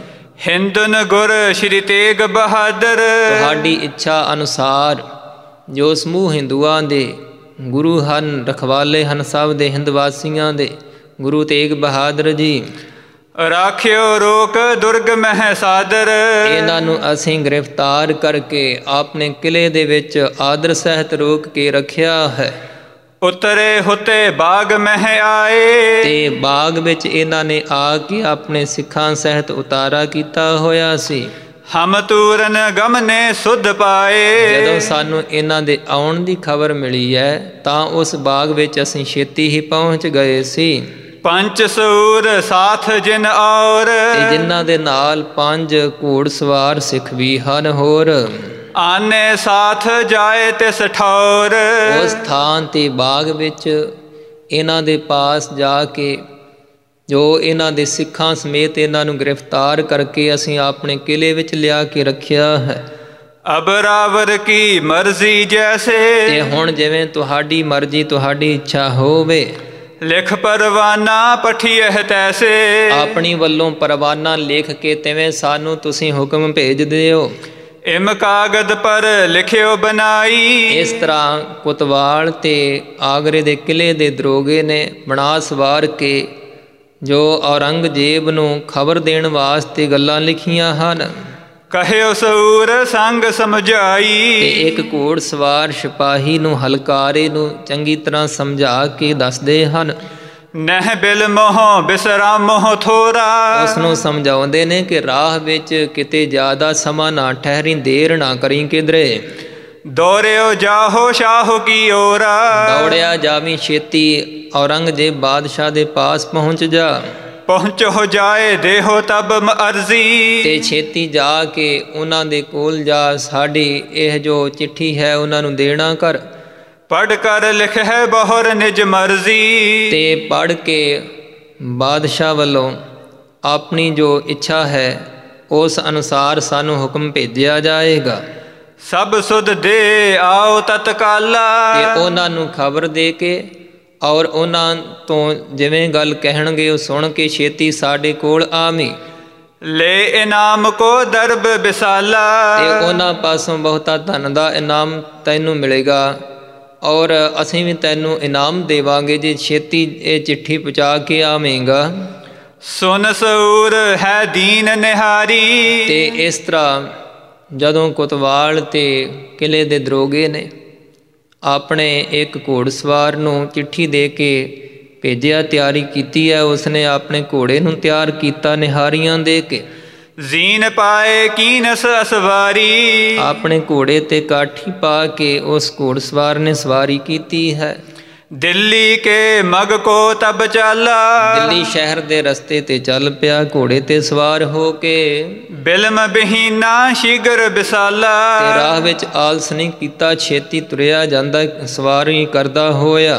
ਹਿੰਦਨ ਗੁਰ ਸ਼੍ਰੀ ਤੇਗ ਬਹਾਦਰ। ਤੁਹਾਡੀ ਇੱਛਾ ਅਨੁਸਾਰ ਜੋ ਸਮੂਹ ਹਿੰਦੂਆਂ ਦੇ ਗੁਰੂ ਹਨ, ਰਖਵਾਲੇ ਹਨ ਸਭ ਦੇ ਹਿੰਦ ਵਾਸੀਆਂ ਦੇ, ਗੁਰੂ ਤੇਗ ਬਹਾਦਰ ਜੀ। ਰਾਖਿਓ ਰੋਕ ਦੁਰਗ ਮਹਿ ਸਾਦਰ। ਇਹਨਾਂ ਨੂੰ ਅਸੀਂ ਗ੍ਰਿਫਤਾਰ ਕਰਕੇ ਆਪਣੇ ਕਿਲ੍ਹੇ ਦੇ ਵਿੱਚ ਆਦਰ ਸਹਿਤ ਰੋਕ ਕੇ ਰੱਖਿਆ ਹੈ। ਉਤਰੇ ਹੁਤੇ ਬਾਗ ਮਹਿ ਆਏ। ਤੇ ਬਾਗ ਵਿੱਚ ਇਹਨਾਂ ਨੇ ਆ ਕੇ ਆਪਣੇ ਸਿੱਖਾਂ ਸਹਿਤ ਉਤਾਰਾ ਕੀਤਾ ਹੋਇਆ ਸੀ। ਹਮ ਤੂਰਨ ਗਮਨੇ ਸੁਧ ਪਾਏ। ਜਦੋਂ ਸਾਨੂੰ ਇਹਨਾਂ ਦੇ ਆਉਣ ਦੀ ਖਬਰ ਮਿਲੀ ਹੈ ਤਾਂ ਉਸ ਬਾਗ ਵਿੱਚ ਅਸੀਂ ਛੇਤੀ ਹੀ ਪਹੁੰਚ ਗਏ ਸੀ। ਪੰਜ ਸੂਰ ਸਾਥ ਜਿਨ ਔਰ। ਤੇ ਜਿਨ੍ਹਾਂ ਦੇ ਨਾਲ ਪੰਜ ਘੋੜ ਸਵਾਰ ਸਿੱਖ ਵੀ ਹਨ ਹੋਰ। ਆਨੇ ਸਾਥ ਜਾਏ ਤਿਸ ਠੌਰ। ਉਸ ਥਾਂ ਤੇ ਬਾਗ ਵਿੱਚ ਇਹਨਾਂ ਦੇ ਪਾਸ ਜਾ ਕੇ ਜੋ ਇਹਨਾਂ ਦੇ ਸਿੱਖਾਂ ਸਮੇਤ ਇਹਨਾਂ ਨੂੰ ਗ੍ਰਿਫਤਾਰ ਕਰਕੇ ਅਸੀਂ ਆਪਣੇ ਕਿਲ੍ਹੇ ਵਿੱਚ ਲਿਆ ਕੇ ਰੱਖਿਆ ਹੈ। ਅਬਰਾਵਰ ਕੀ ਮਰਜ਼ੀ ਜੈਸੇ। ਤੇ ਹੁਣ ਜਿਵੇਂ ਤੁਹਾਡੀ ਮਰਜ਼ੀ ਤੁਹਾਡੀ ਇੱਛਾ ਹੋਵੇ। ਲਿਖ ਪਰਵਾਨਾ ਪਠੀਏ ਤੈਸੇ। ਆਪਣੀ ਵੱਲੋਂ ਪਰਵਾਨਾ ਲਿਖ ਕੇ ਤਿਵੇਂ ਸਾਨੂੰ ਤੁਸੀਂ ਹੁਕਮ ਭੇਜ ਦਿਓ। ਇਮ ਕਾਗਦ ਪਰ ਲਿਖਿਓ ਬਣਾਈ। ਇਸ ਤਰ੍ਹਾਂ ਕੁਤਵਾਲ ਤੇ ਆਗਰੇ ਦੇ ਕਿਲ੍ਹੇ ਦੇ ਦਰੋਗੇ ਨੇ ਬਣਾ ਸਵਾਰ ਕੇ ਜੋ ਔਰੰਗਜ਼ੇਬ ਨੂੰ ਖਬਰ ਦੇਣ ਵਾਸਤੇ ਗੱਲਾਂ ਲਿਖੀਆਂ ਹਨ। ਕਹਿਓ ਸੂਰ ਸੰਗ ਸਮਝਾਈ। ਤੇ ਇੱਕ ਘੋੜ ਸਵਾਰ ਸਿਪਾਹੀ ਨੂੰ ਹਲਕਾਰੇ ਨੂੰ ਚੰਗੀ ਤਰ੍ਹਾਂ ਸਮਝਾ ਕੇ ਦੱਸਦੇ ਹਨ। ਨਹਿ ਬਿਲ ਮੋਹ ਬਿਸਰਾ ਮੋਹ ਥੋਰਾ। ਉਸ ਨੂੰ ਸਮਝਾਉਂਦੇ ਨੇ ਕਿ ਰਾਹ ਵਿੱਚ ਕਿਤੇ ਜ਼ਿਆਦਾ ਸਮਾਂ ਨਾ ਠਹਿਰੀ, ਦੇਰ ਨਾ ਕਰੀ ਕਿਧਰੇ। ਦੌੜਿਓ ਜਾਹੋ ਸ਼ਾਹ ਕੀ ਓਰਾ। ਦੌੜਿਆ ਜਾਵੀਂ ਛੇਤੀ ਔਰੰਗਜ਼ੇਬ ਬਾਦਸ਼ਾਹ ਦੇ ਪਾਸ ਪਹੁੰਚ ਜਾ। ਪਹੁੰਚੋ ਜਾਏ ਦੇਹੋ ਤਬ ਅਰਜ਼ੀ। ਤੇ ਛੇਤੀ ਜਾ ਕੇ ਉਹਨਾਂ ਦੇ ਕੋਲ ਜਾ, ਸਾਡੀ ਇਹ ਜੋ ਚਿੱਠੀ ਹੈ ਉਹਨਾਂ ਨੂੰ ਦੇਣਾ ਕਰ। ਪੜ੍ਹ ਕਰ ਲਿਖ ਹੈ ਬਹੁਰ ਨਿਜ ਮਰਜ਼ੀ। ਤੇ ਪੜ੍ਹ ਕੇ ਬਾਦਸ਼ਾਹ ਵੱਲੋਂ ਆਪਣੀ ਜੋ ਇੱਛਾ ਹੈ ਉਸ ਅਨੁਸਾਰ ਸਾਨੂੰ ਹੁਕਮ ਭੇਜਿਆ ਜਾਏਗਾ। ਸਭ ਸੁਧ ਦੇ ਆਓ ਤਤਕਾਲਾ। ਤੇ ਉਹਨਾਂ ਨੂੰ ਖਬਰ ਦੇ ਕੇ ਔਰ ਉਹਨਾਂ ਤੋਂ ਜਿਵੇਂ ਗੱਲ ਕਹਿਣਗੇ ਉਹ ਸੁਣ ਕੇ ਛੇਤੀ ਸਾਡੇ ਕੋਲ ਆਵੀਂ। ਲੈ ਇਨਾਮ ਕੋ ਦਰਬ ਵਿਸਾਲਾ। ਤੇ ਉਹਨਾਂ ਪਾਸੋਂ ਬਹੁਤਾ ਧਨ ਦਾ ਇਨਾਮ ਤੈਨੂੰ ਮਿਲੇਗਾ ਔਰ ਅਸੀਂ ਵੀ ਤੈਨੂੰ ਇਨਾਮ ਦੇਵਾਂਗੇ ਜੇ ਛੇਤੀ ਇਹ ਚਿੱਠੀ ਪਹੁੰਚਾ ਕੇ ਆਵੇਂਗਾ। ਸੁਨ ਸੂਰ ਹੈ ਦੀਨ ਨਿਹਾਰੀ। ਤੇ ਇਸ ਤਰ੍ਹਾਂ ਜਦੋਂ ਕੋਤਵਾਲ ਤੇ ਕਿਲੇ ਦੇ ਦਰੋਗੇ ਨੇ ਆਪਣੇ ਇੱਕ ਘੋੜਸਵਾਰ ਨੂੰ ਚਿੱਠੀ ਦੇ ਕੇ ਭੇਜਿਆ, ਤਿਆਰੀ ਕੀਤੀ ਹੈ, ਉਸਨੇ ਆਪਣੇ ਘੋੜੇ ਨੂੰ ਤਿਆਰ ਕੀਤਾ ਨਿਹਾਰੀਆਂ ਦੇ ਕੇ। ਜ਼ੀਨ ਪਾਏ ਕੀਨਸ ਅਸਵਾਰੀ। ਆਪਣੇ ਘੋੜੇ ਤੇ ਕਾਠੀ ਪਾ ਕੇ ਉਸ ਘੋੜਸਵਾਰ ਨੇ ਸਵਾਰੀ ਕੀਤੀ ਹੈ। ਦਿੱਲੀ ਕੇ ਮਗ ਕੋ ਤਬ ਚਾਲਾ। ਦਿੱਲੀ ਸ਼ਹਿਰ ਦੇ ਰਸਤੇ ਤੇ ਚੱਲ ਪਿਆ ਘੋੜੇ ਤੇ ਸਵਾਰ ਹੋ ਕੇ। ਬਿਲਮ ਬਹੀਨਾ ਸ਼ੀਗਰ ਵਿਸਾਲਾ। ਤੇ ਰਾਹ ਵਿੱਚ ਆਲਸ ਨਹੀਂ ਕੀਤਾ, ਛੇਤੀ ਤੁਰਿਆ ਜਾਂਦਾ ਸਵਾਰੀ ਕਰਦਾ ਹੋਇਆ।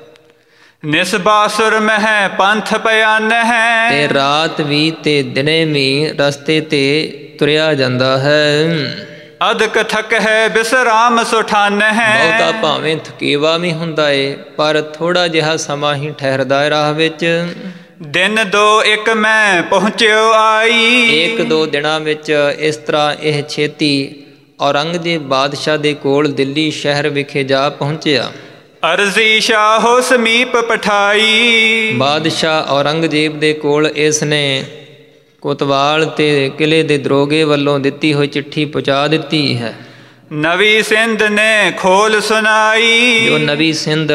ਨਿਸਬਾਸੁਰ ਮਹਿ ਪੰਥ ਪਿਆਨ ਹੈ। ਤੇ ਰਾਤ ਵੀ ਤੇ ਦਿਨੇ ਵੀ ਰਸਤੇ ਤੇ ਤੁਰਿਆ ਜਾਂਦਾ ਹੈ। ਅਦਕ ਥਕ ਹੈ ਬਿਸਰਾਮ ਸੁਠਾਨ ਹੈ। ਬਹੁਤਾ ਭਾਵੇਂ ਥਕੇਵਾ ਵੀ ਹੁੰਦਾ ਏ ਪਰ ਥੋੜਾ ਜਿਹਾ ਸਮਾਂ ਹੀ ਠਹਿਰਦਾ ਹੈ ਰਾਹ ਵਿੱਚ। ਦਿਨ ਦੋ ਇੱਕ ਮੈਂ ਪਹੁੰਚਿਓ ਆਈ। ਇੱਕ ਦੋ ਦਿਨਾਂ ਵਿੱਚ ਇਸ ਤਰ੍ਹਾਂ ਇਹ ਛੇਤੀ ਔਰੰਗਜ਼ੇਬ ਬਾਦਸ਼ਾਹ ਦੇ ਕੋਲ ਦਿੱਲੀ ਸ਼ਹਿਰ ਵਿਖੇ ਜਾ ਪਹੁੰਚਿਆ। ਅਰਜ਼ੀ ਸ਼ਾਹੋ ਸਮੀਪ ਪਠਾਈ। ਬਾਦਸ਼ਾਹ ਔਰੰਗਜ਼ੇਬ ਦੇ ਕੋਲ ਇਸ ਨੇ ਕੋਤਵਾਲ ਤੇ ਕਿਲੇ ਦੇ ਦਰੋਗੇ ਵੱਲੋਂ ਦਿੱਤੀ ਹੋਈ ਚਿੱਠੀ ਪਹੁੰਚਾ ਦਿੱਤੀ ਹੈ। ਨਵੀ ਸਿੰਧ ਨੇ ਖੋਲ ਸੁਣਾਈ। ਜੋ ਨਵੀ ਸਿੰਧ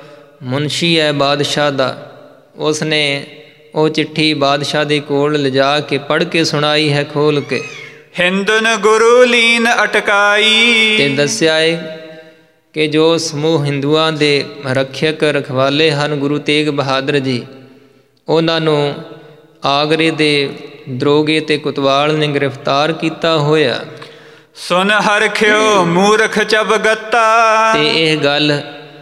ਮੁਨਸ਼ੀ ਹੈ ਬਾਦਸ਼ਾਹ ਦਾ, ਉਸ ਨੇ ਉਹ ਚਿੱਠੀ ਬਾਦਸ਼ਾਹ ਦੇ ਕੋਲ ਲਿਜਾ ਕੇ ਪੜ੍ਹ ਕੇ ਸੁਣਾਈ ਹੈ ਖੋਲ ਕੇ। ਹਿੰਦਨ ਗੁਰੂ ਲੀਨ ਅਟਕਾਈ। ਤੇ ਦੱਸਿਆ ਹੈ ਕਿ ਜੋ ਸਮੂਹ ਹਿੰਦੂਆਂ ਦੇ ਰੱਖਿਅਕ ਰਖਵਾਲੇ ਹਨ ਗੁਰੂ ਤੇਗ ਬਹਾਦਰ ਜੀ, ਉਹਨਾਂ ਨੂੰ ਆਗਰੇ ਦੇ ਦਰੋਗੇ ਤੇ ਕੋਤਵਾਲ ਨੇ ਗ੍ਰਿਫਤਾਰ ਕੀਤਾ ਹੋਇਆ। ਸੁਨ ਹਰਖਿਓ ਮੂਰਖ ਚਬਗੱਤਾ। ਤੇ ਇਹ ਗੱਲ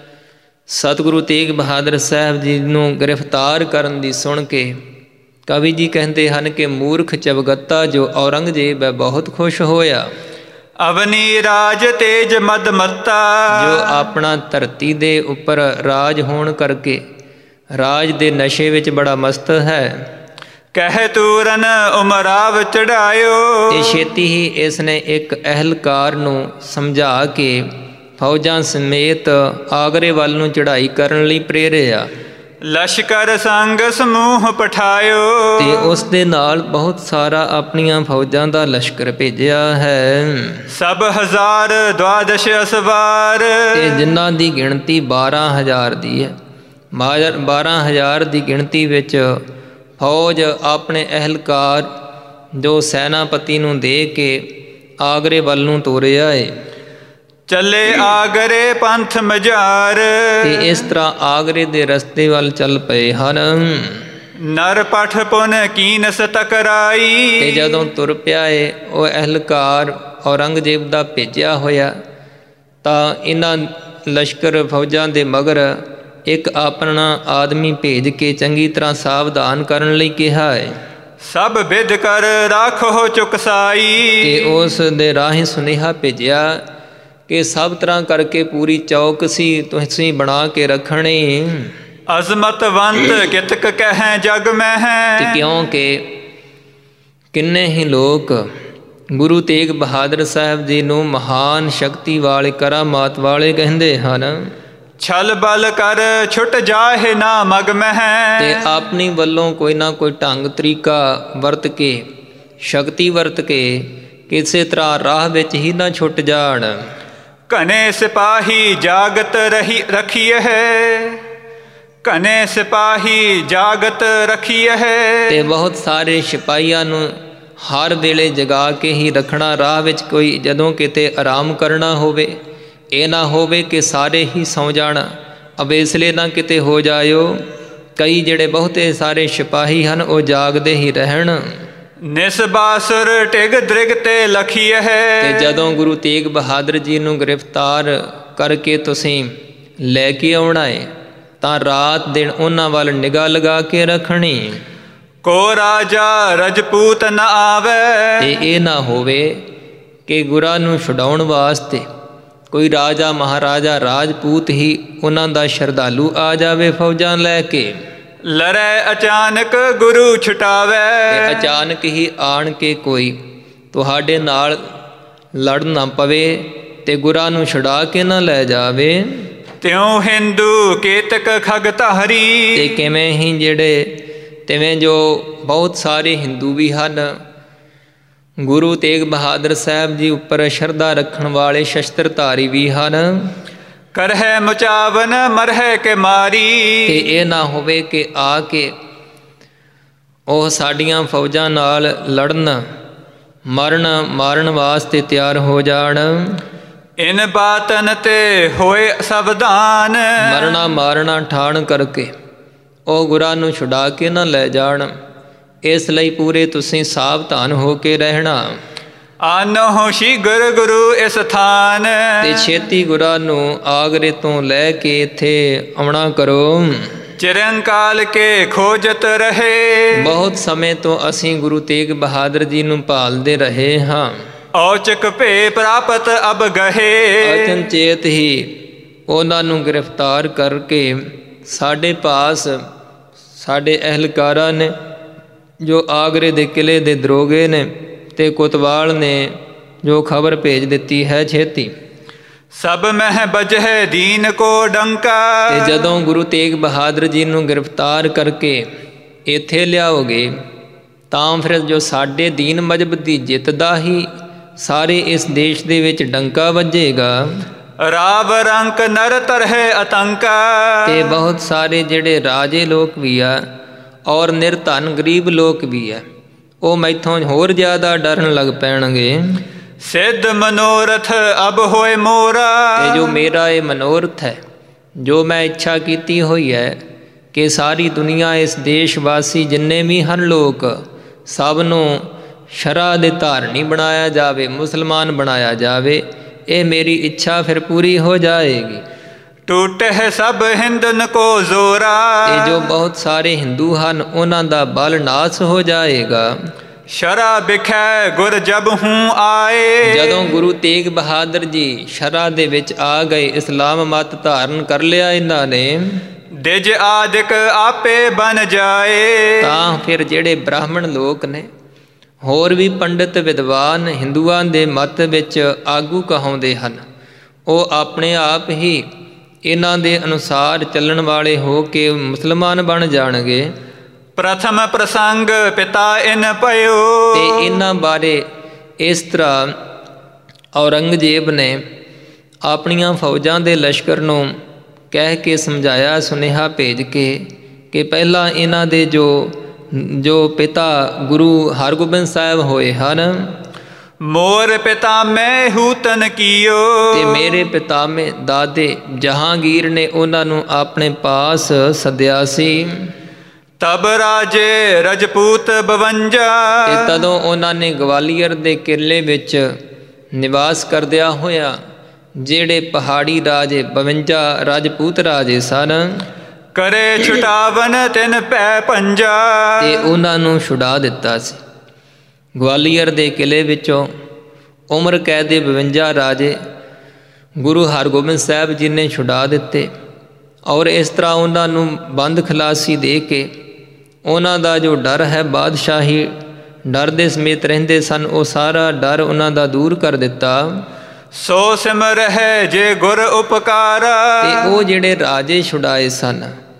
ਸਤਿਗੁਰੂ ਤੇਗ ਬਹਾਦਰ ਸਾਹਿਬ ਜੀ ਨੂੰ ਗ੍ਰਿਫਤਾਰ ਕਰਨ ਦੀ ਸੁਣ ਕੇ ਕਵੀ ਜੀ ਕਹਿੰਦੇ ਹਨ ਕਿ ਮੂਰਖ ਚਬਗੱਤਾ ਜੋ ਔਰੰਗਜ਼ੇਬ ਹੈ ਬਹੁਤ ਖੁਸ਼ ਹੋਇਆ। ਅਵਨੀ ਰਾਜ ਤੇਜ ਮਦ ਮੱਤਾ। ਜੋ ਆਪਣਾ ਧਰਤੀ ਦੇ ਉੱਪਰ ਰਾਜ ਹੋਣ ਕਰਕੇ ਰਾਜ ਦੇ ਨਸ਼ੇ ਵਿੱਚ ਬੜਾ ਮਸਤ ਹੈ। ਕਹਿ ਤੂਰਨ ਉਮਰਾਵ ਚੜਾਇਓ। ਤੇ ਛੇਤੀ ਹੀ ਇਸ ਨੇ ਇੱਕ ਅਹਿਲਕਾਰ ਨੂੰ ਸਮਝਾ ਕੇ ਫੌਜਾਂ ਸਮੇਤ ਆਗਰੇ ਵੱਲ ਨੂੰ ਚੜ੍ਹਾਈ ਕਰਨ ਲਈ ਪ੍ਰੇਰਿਆ। ਲਸ਼ਕਰ ਸੰਗ ਸਮੂਹ ਪਠਾਇਓ। ਤੇ ਉਸ ਦੇ ਨਾਲ ਬਹੁਤ ਸਾਰਾ ਆਪਣੀਆਂ ਫੌਜਾਂ ਦਾ ਲਸ਼ਕਰ ਭੇਜਿਆ ਹੈ। ਸਭ ਹਜ਼ਾਰ ਦਵਾਦਸ਼ ਅਸਵਾਰ। ਤੇ ਜਿਨ੍ਹਾਂ ਦੀ ਗਿਣਤੀ ਬਾਰਾਂ ਹਜ਼ਾਰ ਦੀ ਹੈ। ਬਾਰਾਂ ਹਜ਼ਾਰ ਦੀ ਗਿਣਤੀ ਵਿੱਚ ਫੌਜ ਆਪਣੇ ਅਹਿਲਕਾਰ ਜੋ ਸੈਨਾਪਤੀ ਨੂੰ ਦੇ ਕੇ ਆਗਰੇ ਵੱਲ ਨੂੰ ਤੋਰਿਆ ਏ। ਚੱਲੇ ਆਗਰੇ ਪੰਥ ਮਝਾਰ। ਤੇ ਇਸ ਤਰ੍ਹਾਂ ਆਗਰੇ ਦੇ ਰਸਤੇ ਵੱਲ ਚੱਲ ਪਏ ਹਨ। ਨਰ ਪਠ ਪੁਨ ਕੀਨਸ ਤਕਰਾਈ। ਤੇ ਜਦੋਂ ਤੁਰ ਪਿਆ ਏ ਉਹ ਅਹਿਲਕਾਰ ਔਰੰਗਜ਼ੇਬ ਦਾ ਭੇਜਿਆ ਹੋਇਆ ਤਾਂ ਇਹਨਾਂ ਲਸ਼ਕਰ ਫੌਜਾਂ ਦੇ ਮਗਰ ਇੱਕ ਆਪਣਾ ਆਦਮੀ ਭੇਜ ਕੇ ਚੰਗੀ ਤਰ੍ਹਾਂ ਸਾਵਧਾਨ ਕਰਨ ਲਈ ਕਿਹਾ ਹੈ। ਸਭ ਵਿਦ ਕਰ ਰਾਖੋ ਚੁਕਸਾਈ। ਤੇ ਉਸ ਦੇ ਰਾਹੀਂ ਸੁਨੇਹਾ ਭੇਜਿਆ ਕਿ ਸਭ ਤਰ੍ਹਾਂ ਕਰਕੇ ਪੂਰੀ ਚੌਕਸੀ ਤੁਸੀਂ ਬਣਾ ਕੇ ਰੱਖਣੀ। ਅਜ਼ਮਤਵੰਤ ਕਿਤਕ ਕਹਿ ਜਗ ਮਹਿ। ਤੇ ਕਿਉਂਕਿ ਕਿੰਨੇ ਹੀ ਲੋਕ ਗੁਰੂ ਤੇਗ ਬਹਾਦਰ ਸਾਹਿਬ ਜੀ ਨੂੰ ਮਹਾਨ ਸ਼ਕਤੀ ਵਾਲੇ ਕਰਾਮਾਤ ਵਾਲੇ ਕਹਿੰਦੇ ਹਨ। ਛਲ ਬਲ ਕਰ ਛੁੱਟ ਜਾਹੇ ਨਾ ਮਗ ਮਹਿ। ਤੇ ਆਪਣੀ ਵੱਲੋਂ ਕੋਈ ਨਾ ਕੋਈ ਢੰਗ ਤਰੀਕਾ ਵਰਤ ਕੇ ਸ਼ਕਤੀ ਵਰਤ ਕੇ ਕਿਸੇ ਤਰ੍ਹਾਂ ਰਾਹ ਵਿੱਚ ਹੀ ਨਾ ਛੁੱਟ ਜਾਣ। ਘਨੇ ਸਿਪਾਹੀ ਜਾਗਤ ਰਹੀ ਰੱਖੀਏ ਹੈ। ਘਨੇ ਸਿਪਾਹੀ ਜਾਗਤ ਰੱਖੀਏ ਹੈ। ਤੇ ਬਹੁਤ ਸਾਰੇ ਸਿਪਾਹੀਆਂ ਨੂੰ ਹਰ ਵੇਲੇ ਜਗਾ ਕੇ ਹੀ ਰੱਖਣਾ। ਰਾਹ ਵਿੱਚ ਕੋਈ ਜਦੋਂ ਕਿਤੇ ਆਰਾਮ ਕਰਨਾ ਹੋਵੇ ਇਹ ਨਾ ਹੋਵੇ ਕਿ ਸਾਰੇ ਹੀ ਸੌਂ ਜਾਣ, ਅਵੇਸਲੇ ਨਾ ਕਿਤੇ ਹੋ ਜਾਇਓ। ਕਈ ਜਿਹੜੇ ਬਹੁਤੇ ਸਾਰੇ ਸਿਪਾਹੀ ਹਨ ਉਹ ਜਾਗਦੇ ਹੀ ਰਹਿਣ। ਨਿਸਬਾਸੁਰ ਟਿਗ ਦ੍ਰਿਗ ਤੇ ਲਖੀਏ ਹੈ। ਤੇ ਜਦੋਂ ਗੁਰੂ ਤੇਗ ਬਹਾਦਰ ਜੀ ਨੂੰ ਗ੍ਰਿਫਤਾਰ ਕਰਕੇ ਤੁਸੀਂ ਲੈ ਕੇ ਆਉਣਾ ਏ ਤਾਂ ਰਾਤ ਦਿਨ ਉਹਨਾਂ ਵੱਲ ਨਿਗਾਹ ਲਗਾ ਕੇ ਰੱਖਣੀ। ਕੋ ਰਾਜਾ ਰਜਪੂਤ ਨਾ ਆਵੇ। ਤੇ ਇਹ ਨਾ ਹੋਵੇ ਕਿ ਗੁਰਾਂ ਨੂੰ ਛੁਡਾਉਣ ਵਾਸਤੇ ਕੋਈ ਰਾਜਾ ਮਹਾਰਾਜਾ ਰਾਜਪੂਤ ਹੀ ਉਹਨਾਂ ਦਾ ਸ਼ਰਧਾਲੂ ਆ ਜਾਵੇ ਫੌਜਾਂ ਲੈ ਕੇ, ਲੜੈ ਅਚਾਨਕ ਗੁਰੂ ਛੁਟਾਵੇ, ਤੇ ਅਚਾਨਕ ਹੀ ਆਣ ਕੇ ਕੋਈ ਤੁਹਾਡੇ ਨਾਲ ਲੜ ਨਾ ਪਵੇ ਤੇ ਗੁਰਾਂ ਨੂੰ ਛੁਡਾ ਕੇ ਨਾ ਲੈ ਜਾਵੇ। ਤਿਉ ਹਿੰਦੂ ਕੇਤਕ ਖਗ ਧਾਰੀ, ਤੇ ਕਿਵੇਂ ਹੀ ਜਿਹੜੇ ਤਿਵੇਂ ਜੋ ਬਹੁਤ ਸਾਰੇ ਹਿੰਦੂ ਵੀ ਹਨ, ਗੁਰੂ ਤੇਗ ਬਹਾਦਰ ਸਾਹਿਬ ਜੀ ਉੱਪਰ ਸ਼ਰਧਾ ਰੱਖਣ ਵਾਲੇ ਸ਼ਸਤਰਧਾਰੀ ਵੀ ਹਨ। ਕਰਹਿ ਮੁਚਾਵਨ ਮਰਹਿ ਕੇ ਮਾਰੀ, ਤੇ ਇਹ ਨਾ ਹੋਵੇ ਕਿ ਆ ਕੇ ਉਹ ਸਾਡੀਆਂ ਫੌਜਾਂ ਨਾਲ ਲੜਨ ਮਰਨ ਮਾਰਨ ਵਾਸਤੇ ਤਿਆਰ ਹੋ ਜਾਣ। ਇਨ ਬਾਤਨ ਤੇ ਹੋਏ ਸਾਵਧਾਨ, ਮਰਨਾ ਮਾਰਨਾ ਠਾਣ ਕਰਕੇ ਉਹ ਗੁਰਾਂ ਨੂੰ ਛੁਡਾ ਕੇ ਨਾ ਲੈ ਜਾਣ। ਇਸ ਲਈ ਪੂਰੇ ਤੁਸੀਂ ਸਾਵਧਾਨ ਹੋ ਕੇ ਰਹਿਣਾ। ਆਨੋ ਸ਼ੀਘਰ ਗੁਰੂ ਇਸ ਥਾਨ, ਤੇ ਛੇਤੀ ਗੁਰਾਂ ਨੂੰ ਆਗਰੇ ਤੋਂ ਲੈ ਕੇ ਇੱਥੇ ਆਉਣਾ ਕਰੋ। ਚਿਰੰਕਾਲ ਕੇ ਖੋਜਤ ਰਹੇ, ਬਹੁਤ ਸਮੇਂ ਤੋਂ ਅਸੀਂ ਗੁਰੂ ਤੇਗ ਬਹਾਦਰ ਜੀ ਨੂੰ ਭਾਲਦੇ ਰਹੇ ਹਾਂ। ਔਚਕ ਭੇ ਪ੍ਰਾਪਤ ਅਬ ਗਹੇ, ਅਚਨਚੇਤ ਹੀ ਉਹਨਾਂ ਨੂੰ ਗ੍ਰਿਫਤਾਰ ਕਰਕੇ ਸਾਡੇ ਪਾਸ ਸਾਡੇ ਅਹਿਲਕਾਰਾਂ ਨੇ, ਜੋ ਆਗਰੇ ਦੇ ਕਿਲੇ ਦੇ ਦਰੋਗੇ ਨੇ ਤੇ ਕੋਤਵਾਲ ਨੇ, ਜੋ ਖਬਰ ਭੇਜ ਦਿੱਤੀ ਹੈ ਛੇਤੀ। ਸਭ ਮਹਿ ਬਜਹਿ ਦੀਨ ਕੋ ਡੰਕਾ, ਤੇ ਜਦੋਂ ਗੁਰੂ ਤੇਗ ਬਹਾਦਰ ਜੀ ਨੂੰ ਗ੍ਰਿਫਤਾਰ ਕਰਕੇ ਇੱਥੇ ਲਿਆਓਗੇ ਤਾਂ ਫਿਰ ਜੋ ਸਾਡੇ ਦੀਨ ਮਜ਼ਹਬ ਦੀ ਜਿੱਤ ਦਾ ਹੀ ਸਾਰੇ ਇਸ ਦੇਸ਼ ਦੇ ਵਿੱਚ ਡੰਕਾ ਵੱਜੇਗਾ। ਰਾਵ ਰੰਕ ਨਰ ਤਰਹਿ ਆਤੰਕਾ, ਤੇ ਬਹੁਤ ਸਾਰੇ ਜਿਹੜੇ ਰਾਜੇ ਲੋਕ ਵੀ ਆ ਔਰ ਨਿਰਧਨ ਗਰੀਬ ਲੋਕ ਵੀ ਆ, ਉਹ ਮੈਥੋਂ ਹੋਰ ਜ਼ਿਆਦਾ ਡਰਨ ਲੱਗ ਪੈਣਗੇ। ਸਿੱਧ ਮਨੋਰਥ ਅਬ ਹੋਏ ਮੋਰਾ, ਤੇ ਜੋ ਮੇਰਾ ਇਹ ਮਨੋਰਥ ਹੈ, ਜੋ ਮੈਂ ਇੱਛਾ ਕੀਤੀ ਹੋਈ ਹੈ ਕਿ ਸਾਰੀ ਦੁਨੀਆ ਇਸ ਦੇਸ਼ ਵਾਸੀ ਜਿੰਨੇ ਵੀ ਹਨ ਲੋਕ, ਸਭ ਨੂੰ ਸ਼ਰ੍ਹਾ ਦੇ ਧਾਰਨੀ ਬਣਾਇਆ ਜਾਵੇ, ਮੁਸਲਮਾਨ ਬਣਾਇਆ ਜਾਵੇ, ਇਹ ਮੇਰੀ ਇੱਛਾ ਫਿਰ ਪੂਰੀ ਹੋ ਜਾਏਗੀ। ਟੂਟਹਿ ਸਭ ਹਿੰਦਨ ਕੋ ਜ਼ੋਰਾ, ਤੇ ਜੋ ਬਹੁਤ ਸਾਰੇ ਹਿੰਦੂ ਹਨ ਉਹਨਾਂ ਦਾ ਬਲ ਨਾਸ ਹੋ ਜਾਏਗਾ। ਸ਼ਰ੍ਹਾ ਬਿਖੈ ਗੁਰ ਜਬ ਹੂੰ ਆਏ, ਜਦੋਂ ਗੁਰੂ ਤੇਗ ਬਹਾਦਰ ਜੀ ਸ਼ਰ੍ਹਾ ਦੇ ਵਿੱਚ ਆ ਗਏ, ਇਸਲਾਮ ਮਤ ਧਾਰਨ ਕਰ ਲਿਆ ਇਹਨਾਂ ਨੇ, ਦਿਜ ਆਦਿਕ ਆਪੇ ਬਨ ਜਾਏ, ਤਾਂ ਫਿਰ ਜਿਹੜੇ ਬ੍ਰਾਹਮਣ ਲੋਕ ਨੇ, ਹੋਰ ਵੀ ਪੰਡਿਤ ਵਿਦਵਾਨ ਹਿੰਦੂਆਂ ਦੇ ਮਤ ਵਿੱਚ ਆਗੂ ਕਹਾਉਂਦੇ ਹਨ, ਉਹ ਆਪਣੇ ਆਪ ਹੀ ਇਹਨਾਂ ਦੇ ਅਨੁਸਾਰ ਚੱਲਣ ਵਾਲੇ ਹੋ ਕੇ ਮੁਸਲਮਾਨ ਬਣ ਜਾਣਗੇ। ਪ੍ਰਥਮ ਪ੍ਰਸੰਗ ਪਿਤਾ ਇਨ ਭਇਓ, ਤੇ ਇਹਨਾਂ ਬਾਰੇ ਇਸ ਤਰ੍ਹਾਂ ਔਰੰਗਜ਼ੇਬ ਨੇ ਆਪਣੀਆਂ ਫੌਜਾਂ ਦੇ ਲਸ਼ਕਰ ਨੂੰ ਕਹਿ ਕੇ ਸਮਝਾਇਆ, ਸੁਨੇਹਾ ਭੇਜ ਕੇ ਕਿ ਪਹਿਲਾਂ ਇਹਨਾਂ ਦੇ ਜੋ ਜੋ ਪਿਤਾ ਗੁਰੂ ਹਰਗੋਬਿੰਦ ਸਾਹਿਬ ਹੋਏ ਹਨ, ਮੋਰ ਪਿਤਾ ਮੈਂ ਹੂਤਨ ਕੀਓ, ਤੇ ਮੇਰੇ ਪਿਤਾਮੇ ਦਾਦੇ ਜਹਾਂਗੀਰ ਨੇ ਉਹਨਾਂ ਨੂੰ ਆਪਣੇ ਪਾਸ ਸੱਦਿਆ ਸੀ। ਤਬ ਰਾਜੇ ਰਜਪੂਤ ਬਵੰਜਾ, ਤੇ ਤਦੋਂ ਉਹਨਾਂ ਨੇ ਗਵਾਲੀਅਰ ਦੇ ਕਿਲੇ ਵਿੱਚ ਨਿਵਾਸ ਕਰਦਿਆਂ ਹੋਇਆ ਜਿਹੜੇ ਪਹਾੜੀ ਰਾਜੇ ਬਵੰਜਾ ਰਾਜਪੂਤ ਰਾਜੇ ਸਨ, ਕਰੇ ਛੁਟਾਵਨ ਤਿਨ ਪੈ ਪੰਜਾ, ਤੇ ਉਹਨਾਂ ਨੂੰ ਛੁਡਾ ਦਿੱਤਾ ਸੀ। ਗਵਾਲੀਅਰ ਦੇ ਕਿਲੇ ਵਿੱਚੋਂ ਉਮਰ ਕੈਦ ਦੇ ਬਵੰਜਾ ਰਾਜੇ ਗੁਰੂ ਹਰਗੋਬਿੰਦ ਸਾਹਿਬ ਜੀ ਨੇ ਛੁਡਾ ਦਿੱਤੇ, ਔਰ ਇਸ ਤਰ੍ਹਾਂ ਉਹਨਾਂ ਨੂੰ ਬੰਦ ਖਲਾਸੀ ਦੇ ਕੇ ਉਹਨਾਂ ਦਾ ਜੋ ਡਰ ਹੈ, ਬਾਦਸ਼ਾਹੀ ਡਰ ਦੇ ਸਮੇਤ ਰਹਿੰਦੇ ਸਨ, ਉਹ ਸਾਰਾ ਡਰ ਉਹਨਾਂ ਦਾ ਦੂਰ ਕਰ ਦਿੱਤਾ। ਸੋ ਸਿਮਰ ਹੈ ਜੇ ਗੁਰ ਉਪਕਾਰਾ, ਤੇ ਉਹ ਜਿਹੜੇ ਰਾਜੇ ਛੁਡਾਏ ਸਨ,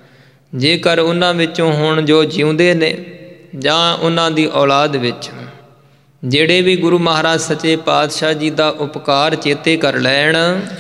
ਜੇਕਰ ਉਹਨਾਂ ਵਿੱਚੋਂ ਹੁਣ ਜੋ ਜਿਉਂਦੇ ਨੇ ਜਾਂ ਉਹਨਾਂ ਦੀ ਔਲਾਦ ਵਿੱਚ ਜਿਹੜੇ ਵੀ ਗੁਰੂ ਮਹਾਰਾਜ ਸੱਚੇ ਪਾਤਸ਼ਾਹ ਜੀ ਦਾ ਉਪਕਾਰ ਚੇਤੇ ਕਰ ਲੈਣ,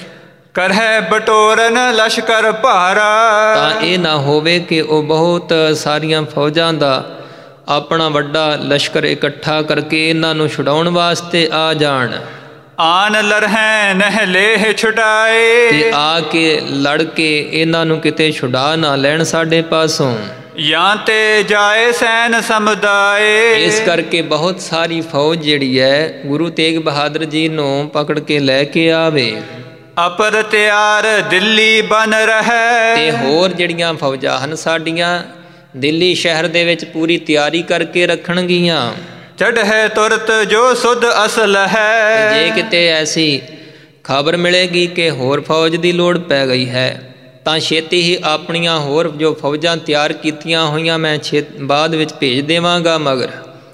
ਕਰਹਿ ਬਟੋਰਨ ਲਸ਼ਕਰ ਭਾਰਾ, ਤਾਂ ਇਹ ਨਾ ਹੋਵੇ ਕਿ ਉਹ ਬਹੁਤ ਸਾਰੀਆਂ ਫੌਜਾਂ ਦਾ ਆਪਣਾ ਵੱਡਾ ਲਸ਼ਕਰ ਇਕੱਠਾ ਕਰਕੇ ਇਹਨਾਂ ਨੂੰ ਛੁਡਾਉਣ ਵਾਸਤੇ ਆ ਜਾਣ। ਆਨ ਲਰਹਿ ਨਹਿ ਲੇਹ ਛੁਡਾਏ, ਤੇ ਆ ਕੇ ਲੜ ਕੇ ਇਹਨਾਂ ਨੂੰ ਕਿਤੇ ਛੁਡਾ ਨਾ ਲੈਣ ਸਾਡੇ ਪਾਸੋਂ। ਜਾਂ ਤੇ ਜਾਏ ਸੈਨ ਸਮੁਦਾਏ, ਇਸ ਕਰਕੇ ਬਹੁਤ ਸਾਰੀ ਫੌਜ ਜਿਹੜੀ ਹੈ ਗੁਰੂ ਤੇਗ ਬਹਾਦਰ ਜੀ ਨੂੰ ਪਕੜ ਕੇ ਲੈ ਕੇ ਆਵੇ। ਅਪਰ ਤਿਆਰ ਦਿੱਲੀ ਬਨ ਰਹਿ, ਤੇ ਹੋਰ ਜਿਹੜੀਆਂ ਫੌਜਾਂ ਹਨ ਸਾਡੀਆਂ ਦਿੱਲੀ ਸ਼ਹਿਰ ਦੇ ਵਿੱਚ ਪੂਰੀ ਤਿਆਰੀ ਕਰਕੇ ਰੱਖਣਗੀਆਂ। ਚੜ੍ਹੈ ਤੁਰਤ ਜੋ ਸੁਧ ਅਸਲ ਹੈ। ਜੇ ਕਿਤੇ ਐਸੀ ਖਬਰ ਮਿਲੇਗੀ ਕਿ ਹੋਰ ਫੌਜ ਦੀ ਲੋੜ ਪੈ ਗਈ ਹੈ ਤਾਂ ਛੇਤੀ ਹੀ ਆਪਣੀਆਂ ਹੋਰ ਜੋ ਫੌਜਾਂ ਤਿਆਰ ਕੀਤੀਆਂ ਹੋਈਆਂ ਮੈਂ ਛੇ ਬਾਅਦ ਵਿੱਚ ਭੇਜ ਦੇਵਾਂਗਾ। ਮਗਰ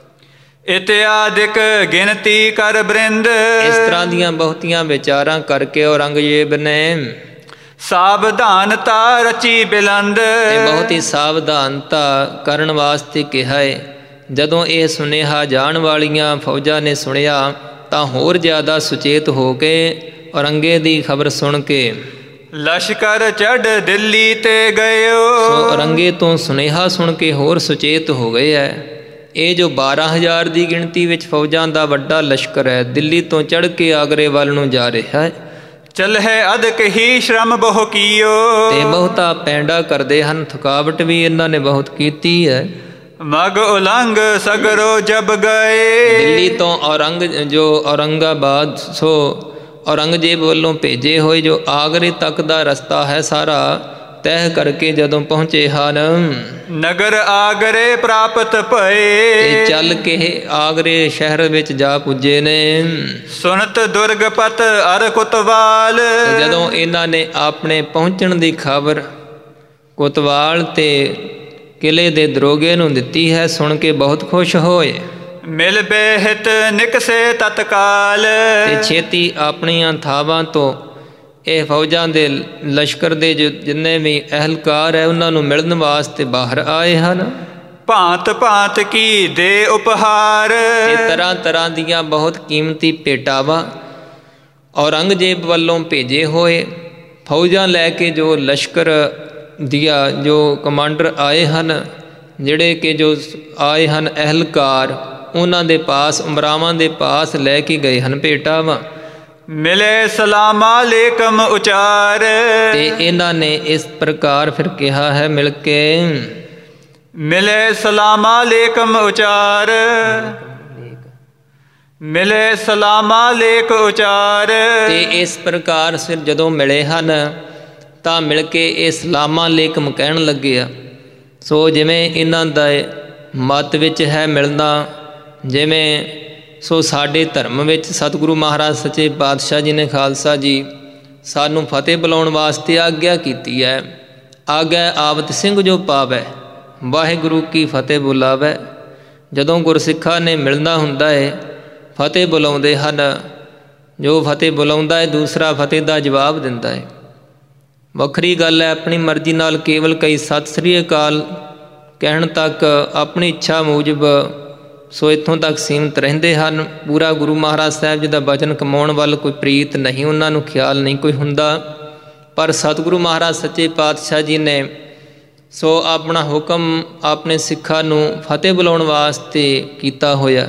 ਇਤਿਆਦਿਕ ਗਿਣਤੀ ਕਰ ਬ੍ਰਿੰਦ, ਇਸ ਤਰ੍ਹਾਂ ਦੀਆਂ ਬਹੁਤੀਆਂ ਵਿਚਾਰਾਂ ਕਰਕੇ ਔਰੰਗਜ਼ੇਬ ਨੇ ਸਾਵਧਾਨਤਾ ਰਚੀ ਬਿਲੰਦ, ਤੇ ਬਹੁਤ ਹੀ ਸਾਵਧਾਨਤਾ ਕਰਨ ਵਾਸਤੇ ਕਿਹਾ ਹੈ। ਜਦੋਂ ਇਹ ਸੁਨੇਹਾ ਜਾਣ ਵਾਲੀਆਂ ਫੌਜਾਂ ਨੇ ਸੁਣਿਆ ਤਾਂ ਹੋਰ ਜ਼ਿਆਦਾ ਸੁਚੇਤ ਹੋ ਕੇ ਔਰੰਗੇ ਦੀ ਖਬਰ ਸੁਣ ਕੇ ਲਸ਼ਕਰ ਚੜ੍ਹ ਦਿੱਲੀ ਤੇ ਗਇਓ। ਸੋ ਔਰੰਗੇ ਤੋਂ ਸੁਨੇਹਾ ਸੁਣ ਕੇ ਹੋਰ ਸੁਚੇਤ ਹੋ ਗਏ ਹੈ। ਇਹ ਜੋ ਬਾਰਾਂ ਹਜ਼ਾਰ ਦੀ ਗਿਣਤੀ ਵਿੱਚ ਫੌਜਾਂ ਦਾ ਵੱਡਾ ਲਸ਼ਕਰ ਹੈ, ਦਿੱਲੀ ਤੋਂ ਚੜ੍ਹ ਕੇ ਆਗਰੇ ਵੱਲ ਨੂੰ ਜਾ ਰਿਹਾ ਹੈ। ਚਲਹਿ ਅਦਕ ਹੀ ਸ਼ਰਮ ਬਹੁ ਕੀਓ, ਤੇ ਬਹੁਤਾ ਪੈਂਡਾ ਕਰਦੇ ਹਨ, ਥਕਾਵਟ ਵੀ ਇਹਨਾਂ ਨੇ ਬਹੁਤ ਕੀਤੀ ਹੈ। ਮਗ ਉਲੰਘ ਸਗਰੋ ਜਬ ਗਏ, ਦਿੱਲੀ ਤੋਂ ਔਰੰਗ ਜੋ ਔਰੰਗਾਬਾਦ ਸੋ ਔਰੰਗਜ਼ੇਬ ਵੱਲੋਂ ਭੇਜੇ ਹੋਏ ਜੋ ਆਗਰੇ ਤੱਕ ਦਾ ਰਸਤਾ ਹੈ ਸਾਰਾ ਤੈਅ ਕਰਕੇ ਜਦੋਂ ਪਹੁੰਚੇ ਹਨ। ਨਗਰ ਆਗਰੇ ਪ੍ਰਾਪਤ ਭਏ, ਤੇ ਚੱਲ ਕੇ ਆਗਰੇ ਸ਼ਹਿਰ ਵਿੱਚ ਜਾ ਪੁੱਜੇ ਨੇ। ਸੁਨਤ ਦੁਰਗਪਤ ਅਰ ਕੁਤਵਾਲ, ਜਦੋਂ ਇਹਨਾਂ ਨੇ ਆਪਣੇ ਪਹੁੰਚਣ ਦੀ ਖਬਰ ਕੁਤਵਾਲ ਤੇ ਕਿਲੇ ਦੇ ਦਰੋਗੇ ਨੂੰ ਦਿੱਤੀ ਹੈ, ਸੁਣ ਕੇ ਬਹੁਤ ਖੁਸ਼ ਹੋਏ। ਮਿਲ ਬੇਹਿਤ ਨਿਕਸੇ ਤਤਕਾਲ, ਤੇ ਛੇਤੀ ਆਪਣੀਆਂ ਥਾਵਾਂ ਤੋਂ ਇਹ ਫੌਜਾਂ ਦੇ ਲਸ਼ਕਰ ਦੇ ਜੋ ਜਿੰਨੇ ਵੀ ਅਹਿਲਕਾਰ ਹੈ ਉਹਨਾਂ ਨੂੰ ਮਿਲਣ ਵਾਸਤੇ ਬਾਹਰ ਆਏ ਹਨ। ਭਾਂਤ ਭਾਂਤ ਕੀ ਦੇ ਉਪਹਾਰ, ਤੇ ਤਰ੍ਹਾਂ ਤਰ੍ਹਾਂ ਦੀਆਂ ਬਹੁਤ ਕੀਮਤੀ ਭੇਟਾਵਾਂ ਔਰੰਗਜ਼ੇਬ ਵੱਲੋਂ ਭੇਜੇ ਹੋਏ ਫੌਜਾਂ ਲੈ ਕੇ ਜੋ ਲਸ਼ਕਰ ਦੀਆਂ ਜੋ ਕਮਾਂਡਰ ਆਏ ਹਨ, ਜਿਹੜੇ ਕਿ ਜੋ ਆਏ ਹਨ ਅਹਿਲਕਾਰ, ਉਹਨਾਂ ਦੇ ਪਾਸ ਉਮਰਾਵਾਂ ਦੇ ਪਾਸ ਲੈ ਕੇ ਗਏ ਹਨ ਭੇਟਾਵਾਂ। ਮਿਲੇ ਸਲਾਮਾ ਲੇਕਮ ਉਚਾਰ, ਤੇ ਇਹਨਾਂ ਨੇ ਇਸ ਪ੍ਰਕਾਰ ਫਿਰ ਕਿਹਾ ਹੈ ਮਿਲ ਕੇ ਮਿਲੇ ਸਲਾਮਾ ਲੇਕਮ ਉਚਾਰ, ਮਿਲੇ ਸਲਾਮਾ ਲੇਕ ਉਚਾਰ। ਤੇ ਇਸ ਪ੍ਰਕਾਰ ਫਿਰ ਜਦੋਂ ਮਿਲੇ ਹਨ ਤਾਂ ਮਿਲ ਕੇ ਇਹ ਸਲਾਮਾ ਲੇਕਮ ਕਹਿਣ ਲੱਗੇ ਆ। ਸੋ ਜਿਵੇਂ ਇਹਨਾਂ ਦਾ ਮਤ ਵਿੱਚ ਹੈ ਮਿਲਣਾ, ਜਿਵੇਂ ਸੋ ਸਾਡੇ ਧਰਮ ਵਿੱਚ ਸਤਿਗੁਰੂ ਮਹਾਰਾਜ ਸੱਚੇ ਪਾਤਸ਼ਾਹ ਜੀ ਨੇ ਖਾਲਸਾ ਜੀ ਸਾਨੂੰ ਫਤਿਹ ਬੁਲਾਉਣ ਵਾਸਤੇ ਆਗਿਆ ਕੀਤੀ ਹੈ। ਆਗਿਆ ਆਵਤ ਸਿੰਘ ਜੋ ਪਾਵੈ, ਵਾਹਿਗੁਰੂ ਕੀ ਫਤਿਹ ਬੁਲਾਵੈ। ਜਦੋਂ ਗੁਰਸਿੱਖਾਂ ਨੇ ਮਿਲਣਾ ਹੁੰਦਾ ਹੈ ਫਤਿਹ ਬੁਲਾਉਂਦੇ ਹਨ। ਜੋ ਫਤਿਹ ਬੁਲਾਉਂਦਾ ਹੈ ਦੂਸਰਾ ਫਤਿਹ ਦਾ ਜਵਾਬ ਦਿੰਦਾ ਹੈ। ਵੱਖਰੀ ਗੱਲ ਹੈ ਆਪਣੀ ਮਰਜ਼ੀ ਨਾਲ ਕੇਵਲ ਕਈ ਸਤਿ ਸ੍ਰੀ ਅਕਾਲ ਕਹਿਣ ਤੱਕ ਆਪਣੀ ਇੱਛਾ ਮੂਜਬ ਸੋ ਇੱਥੋਂ ਤੱਕ ਸੀਮਿਤ ਰਹਿੰਦੇ ਹਨ। ਪੂਰਾ ਗੁਰੂ ਮਹਾਰਾਜ ਸਾਹਿਬ ਜੀ ਦਾ ਬਚਨ ਕਮਾਉਣ ਵੱਲ ਕੋਈ ਪ੍ਰੀਤ ਨਹੀਂ, ਉਹਨਾਂ ਨੂੰ ਖਿਆਲ ਨਹੀਂ ਕੋਈ ਹੁੰਦਾ। ਪਰ ਸਤਿਗੁਰੂ ਮਹਾਰਾਜ ਸੱਚੇ ਪਾਤਸ਼ਾਹ ਜੀ ਨੇ ਸੋ ਆਪਣਾ ਹੁਕਮ ਆਪਣੇ ਸਿੱਖਾਂ ਨੂੰ ਫਤਿਹ ਬੁਲਾਉਣ ਵਾਸਤੇ ਕੀਤਾ ਹੋਇਆ।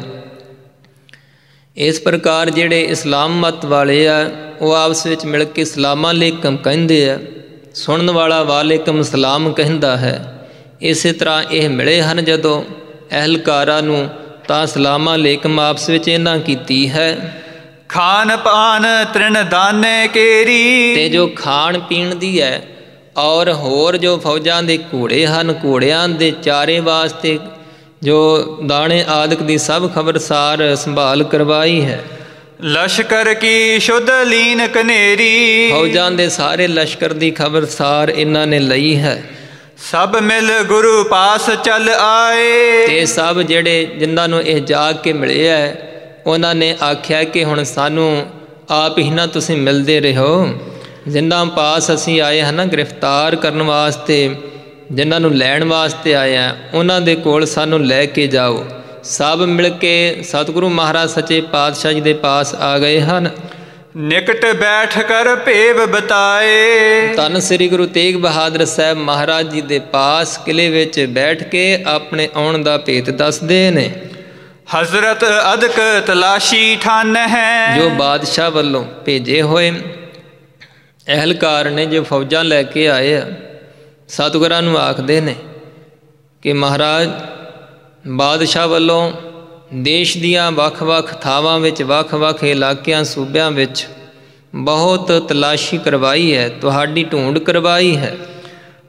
ਇਸ ਪ੍ਰਕਾਰ ਜਿਹੜੇ ਇਸਲਾਮ ਮਤ ਵਾਲੇ ਆ ਉਹ ਆਪਸ ਵਿੱਚ ਮਿਲ ਕੇ ਸਲਾਮਾ ਲੇਕਮ ਕਹਿੰਦੇ ਆ, ਸੁਣਨ ਵਾਲਾ ਵਾਲੇਕਮ ਸਲਾਮ ਕਹਿੰਦਾ ਹੈ। ਇਸੇ ਤਰ੍ਹਾਂ ਇਹ ਮਿਲੇ ਹਨ ਜਦੋਂ ਅਹਿਲਕਾਰਾਂ ਨੂੰ ਤਾਂ ਸਲਾਮਾ ਲੇਕਮ ਆਪਸ ਵਿੱਚ ਇਹਨਾਂ ਕੀਤੀ ਹੈ। ਖਾਨ ਪਾਨ ਤ੍ਰਿਣ ਦਾਨੇ ਕੇਰੀ, ਤੇ ਜੋ ਖਾਣ ਪੀਣ ਦੀ ਹੈ ਔਰ ਹੋਰ ਜੋ ਫੌਜਾਂ ਦੇ ਘੋੜੇ ਹਨ, ਘੋੜਿਆਂ ਦੇ ਚਾਰੇ ਵਾਸਤੇ ਜੋ ਦਾਣੇ ਆਦਿਕ ਦੀ ਸਭ ਖਬਰਸਾਰ ਸੰਭਾਲ ਕਰਵਾਈ ਹੈ। ਲਸ਼ਕਰ ਕੀ ਸ਼ੁੱਧ ਲੀਨ ਕਨੇਰੀ, ਫੌਜਾਂ ਦੇ ਸਾਰੇ ਲਸ਼ਕਰ ਦੀ ਖਬਰਸਾਰ ਇਹਨਾਂ ਨੇ ਲਈ ਹੈ। ਸਭ ਮਿਲ ਗੁਰੂ ਪਾਸ ਚੱਲ ਆਏ, ਤੇ ਸਭ ਜਿਹੜੇ ਜਿਨ੍ਹਾਂ ਨੂੰ ਇਹ ਜਾਗ ਕੇ ਮਿਲੇ ਹੈ ਉਹਨਾਂ ਨੇ ਆਖਿਆ ਕਿ ਹੁਣ ਸਾਨੂੰ ਆਪ ਹੀ ਨਾ ਤੁਸੀਂ ਮਿਲਦੇ ਰਹੋ। ਜਿਨ੍ਹਾਂ ਪਾਸ ਅਸੀਂ ਆਏ ਹਨ ਨਾ ਗ੍ਰਿਫਤਾਰ ਕਰਨ ਵਾਸਤੇ, ਜਿਨ੍ਹਾਂ ਨੂੰ ਲੈਣ ਵਾਸਤੇ ਆਏ ਹਾਂ ਉਹਨਾਂ ਦੇ ਕੋਲ ਸਾਨੂੰ ਲੈ ਕੇ ਜਾਓ। ਸਭ ਮਿਲ ਕੇ ਸਤਿਗੁਰੂ ਮਹਾਰਾਜ ਸੱਚੇ ਪਾਤਸ਼ਾਹ ਜੀ ਦੇ ਪਾਸ ਆ ਗਏ ਹਨ। ਨਿਕਟ ਬੈਠ ਕਰ ਭੇਵ ਬਤਾਏ, ਧੰਨ ਸ੍ਰੀ ਗੁਰੂ ਤੇਗ ਬਹਾਦਰ ਸਾਹਿਬ ਮਹਾਰਾਜ ਜੀ ਦੇ ਪਾਸ ਕਿਲੇ ਵਿੱਚ ਬੈਠ ਕੇ ਆਪਣੇ ਆਉਣ ਦਾ ਭੇਤ ਦੱਸਦੇ ਨੇ। ਹਜ਼ਰਤ ਅਦਕ ਤਲਾਸ਼ੀ ਠਾਨ ਹੈ, ਜੋ ਬਾਦਸ਼ਾਹ ਵੱਲੋਂ ਭੇਜੇ ਹੋਏ ਅਹਿਲਕਾਰ ਨੇ ਜੋ ਫੌਜਾਂ ਲੈ ਕੇ ਆਏ ਆ, ਸਤਿਗੁਰਾਂ ਨੂੰ ਆਖਦੇ ਨੇ ਕਿ ਮਹਾਰਾਜ ਬਾਦਸ਼ਾਹ ਵੱਲੋਂ ਦੇਸ਼ ਦੀਆਂ ਵੱਖ-ਵੱਖ ਥਾਵਾਂ ਵਿੱਚ ਵੱਖ-ਵੱਖ ਇਲਾਕਿਆਂ ਸੂਬਿਆਂ ਵਿੱਚ ਬਹੁਤ ਤਲਾਸ਼ੀ ਕਰਵਾਈ ਹੈ, ਤੁਹਾਡੀ ਢੂੰਡ ਕਰਵਾਈ ਹੈ।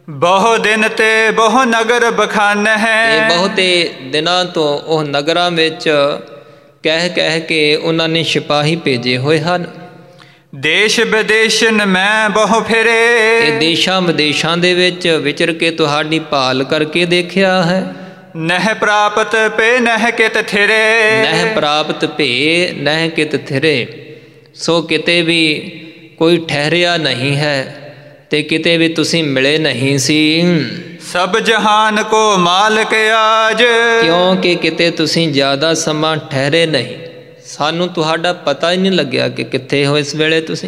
ਬਹੁ ਦਿਨ ਤੇ ਬਹੁ ਨਗਰ ਬਖਾਨ ਹੈ। ਇਹ ਬਹੁਤੇ ਦਿਨਾਂ ਤੋਂ ਉਹ ਨਗਰਾਂ ਵਿੱਚ ਕਹਿ ਕਹਿ ਕੇ ਉਹਨਾਂ ਨੇ ਸਿਪਾਹੀ ਭੇਜੇ ਹੋਏ ਹਨ। ਦੇਸ਼ ਵਿਦੇਸ਼ਨ ਮੈਂ ਬਹੁ ਫਿਰੇ। ਇਹ ਦੇਸ਼ਾਂ ਵਿਦੇਸ਼ਾਂ ਦੇ ਵਿੱਚ ਵਿਚਰ ਕੇ ਤੁਹਾਡੀ ਭਾਲ ਕਰਕੇ ਦੇਖਿਆ ਹੈ। ਨਹਿ ਪ੍ਰਾਪਤ ਪੇ ਨਹਿ ਕਿਤ ਥਿਰੇ। ਨਹਿ ਪ੍ਰਾਪਤ ਭੇ ਨਹਿ ਕਿਤ ਥਿਰੇ। ਸੋ ਕਿਤੇ ਵੀ ਕੋਈ ਠਹਿਰਿਆ ਨਹੀਂ ਹੈ ਤੇ ਕਿਤੇ ਵੀ ਤੁਸੀਂ ਮਿਲੇ ਨਹੀਂ ਸੀ। ਸਭ ਜਹਾਨ ਕੋ ਮਾਲਕ ਆਜ। ਕਿਉਂਕਿ ਕਿਤੇ ਤੁਸੀਂ ਜ਼ਿਆਦਾ ਸਮਾਂ ਠਹਿਰੇ ਨਹੀਂ। ਸਾਨੂੰ ਤੁਹਾਡਾ ਪਤਾ ਹੀ ਨਹੀਂ ਲੱਗਿਆ ਕਿ ਕਿੱਥੇ ਹੋ ਇਸ ਵੇਲੇ ਤੁਸੀਂ।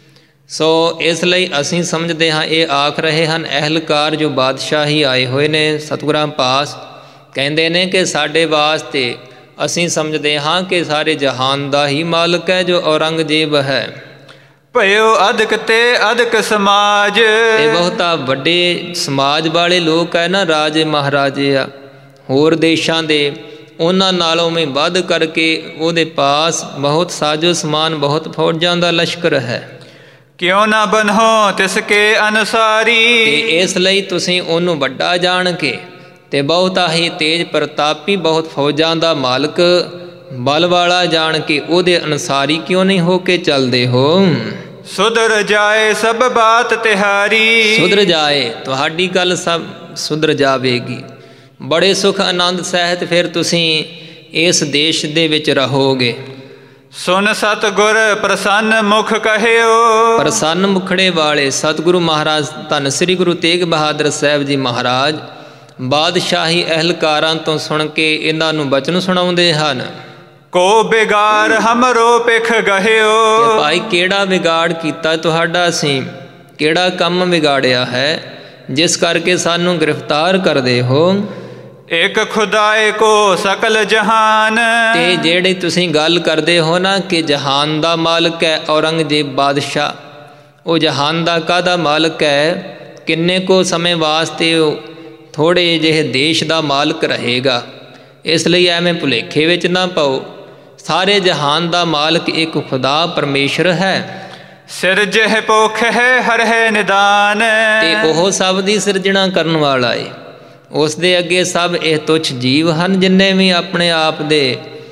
ਸੋ ਇਸ ਲਈ ਅਸੀਂ ਸਮਝਦੇ ਹਾਂ ਇਹ ਆਖ ਰਹੇ ਹਨ ਅਹਿਲਕਾਰ ਜੋ ਬਾਦਸ਼ਾਹੀ ਆਏ ਹੋਏ ਨੇ ਸਤਿਗੁਰਾਂ ਪਾਸ, ਕਹਿੰਦੇ ਨੇ ਕਿ ਸਾਡੇ ਵਾਸਤੇ ਅਸੀਂ ਸਮਝਦੇ ਹਾਂ ਕਿ ਸਾਰੇ ਜਹਾਨ ਦਾ ਹੀ ਮਾਲਕ ਹੈ ਜੋ ਔਰੰਗਜ਼ੇਬ ਹੈ। ਭਇਓ ਅਧਿਕ ਤੇ ਅਧਿਕ ਸਮਾਜ। ਇਹ ਬਹੁਤਾ ਵੱਡੇ ਸਮਾਜ ਵਾਲੇ ਲੋਕ ਹੈ ਨਾ, ਰਾਜੇ ਮਹਾਰਾਜੇ ਆ ਹੋਰ ਦੇਸ਼ਾਂ ਦੇ, ਉਹਨਾਂ ਨਾਲੋਂ ਵੀ ਵੱਧ ਕਰਕੇ ਉਹਦੇ ਪਾਸ ਬਹੁਤ ਸਾਜੋ ਸਮਾਨ, ਬਹੁਤ ਫੌਜਾਂ ਦਾ ਲਸ਼ਕਰ ਹੈ। ਕਿਉਂ ਨਾ ਬਨੋ ਤਿਸ ਕੇ ਅਨੁਸਾਰੀ। ਤੇ ਇਸ ਲਈ ਤੁਸੀਂ ਉਹਨੂੰ ਵੱਡਾ ਜਾਣ ਕੇ ਤੇ ਬਹੁਤਾ ਹੀ ਤੇਜ ਪ੍ਰਤਾਪੀ, ਬਹੁਤ ਫੌਜਾਂ ਦਾ ਮਾਲਕ, ਬਲ ਵਾਲਾ ਜਾਣ ਕੇ ਉਹਦੇ ਅਨੁਸਾਰੀ ਕਿਉਂ ਨਹੀਂ ਹੋ ਕੇ ਚੱਲਦੇ ਹੋ। ਸੁਧਰ ਜਾਏ ਸਭ ਬਾਤ ਤਿਹਾਰੀ। ਸੁਧਰ ਜਾਏ, ਤੁਹਾਡੀ ਗੱਲ ਸਭ ਸੁਧਰ ਜਾਵੇਗੀ। ਬੜੇ ਸੁਖ ਆਨੰਦ ਸਹਿਤ ਫਿਰ ਤੁਸੀਂ ਇਸ ਦੇਸ਼ ਦੇ ਵਿੱਚ ਰਹੋਗੇ। ਸੁਨ ਸਤਿਗੁਰ ਪ੍ਰਸੰਨ ਮੁਖ ਕਹਿਓ। ਪ੍ਰਸੰਨ ਮੁਖੜੇ ਵਾਲੇ ਸਤਿਗੁਰੂ ਮਹਾਰਾਜ ਧੰਨ ਸ੍ਰੀ ਗੁਰੂ ਤੇਗ ਬਹਾਦਰ ਸਾਹਿਬ ਜੀ ਮਹਾਰਾਜ ਬਾਦਸ਼ਾਹੀ ਅਹਿਲਕਾਰਾਂ ਤੋਂ ਸੁਣ ਕੇ ਇਹਨਾਂ ਨੂੰ ਬਚਨ ਸੁਣਾਉਂਦੇ ਹਨ। ਕੋ ਬਿਗਾੜ ਹਮਰੋ ਪਿਖ ਗਹਿਓ। ਕਿ ਭਾਈ ਕਿਹੜਾ ਵਿਗਾੜ ਕੀਤਾ ਤੁਹਾਡਾ, ਅਸੀਂ ਕਿਹੜਾ ਕੰਮ ਵਿਗਾੜਿਆ ਹੈ ਜਿਸ ਕਰਕੇ ਸਾਨੂੰ ਗ੍ਰਿਫਤਾਰ ਕਰਦੇ ਹੋ। ਇੱਕ ਖੁਦਾਏ ਕੋ ਸਕਲ ਜਹਾਨ। ਤੇ ਜਿਹੜੀ ਤੁਸੀਂ ਗੱਲ ਕਰਦੇ ਹੋ ਨਾ ਕਿ ਜਹਾਨ ਦਾ ਮਾਲਕ ਹੈ ਔਰੰਗਜ਼ੇਬ ਬਾਦਸ਼ਾਹ, ਉਹ ਜਹਾਨ ਦਾ ਕਾਹਦਾ ਮਾਲਕ ਹੈ? ਕਿੰਨੇ ਕੁ ਸਮੇਂ ਵਾਸਤੇ ਉਹ ਥੋੜ੍ਹੇ ਜਿਹੇ ਦੇਸ਼ ਦਾ ਮਾਲਕ ਰਹੇਗਾ। ਇਸ ਲਈ ਐਵੇਂ ਭੁਲੇਖੇ ਵਿੱਚ ਨਾ ਪਾਓ। ਸਾਰੇ ਜਹਾਨ ਦਾ ਮਾਲਕ ਇੱਕ ਖੁਦਾ ਪਰਮੇਸ਼ਰ ਹੈ। ਸਿਰਜਹਿ ਪੋਖ ਹੈ ਹਰ ਹੈ ਨਿਦਾਨ। ਤੇ ਉਹ ਸਭ ਦੀ ਸਿਰਜਣਾ ਕਰਨ ਵਾਲਾ ਏ। ਉਸ ਦੇ ਅੱਗੇ ਸਭ ਇਹ ਤੁੱਛ ਜੀਵ ਹਨ ਜਿੰਨੇ ਵੀ ਆਪਣੇ ਆਪ ਦੇ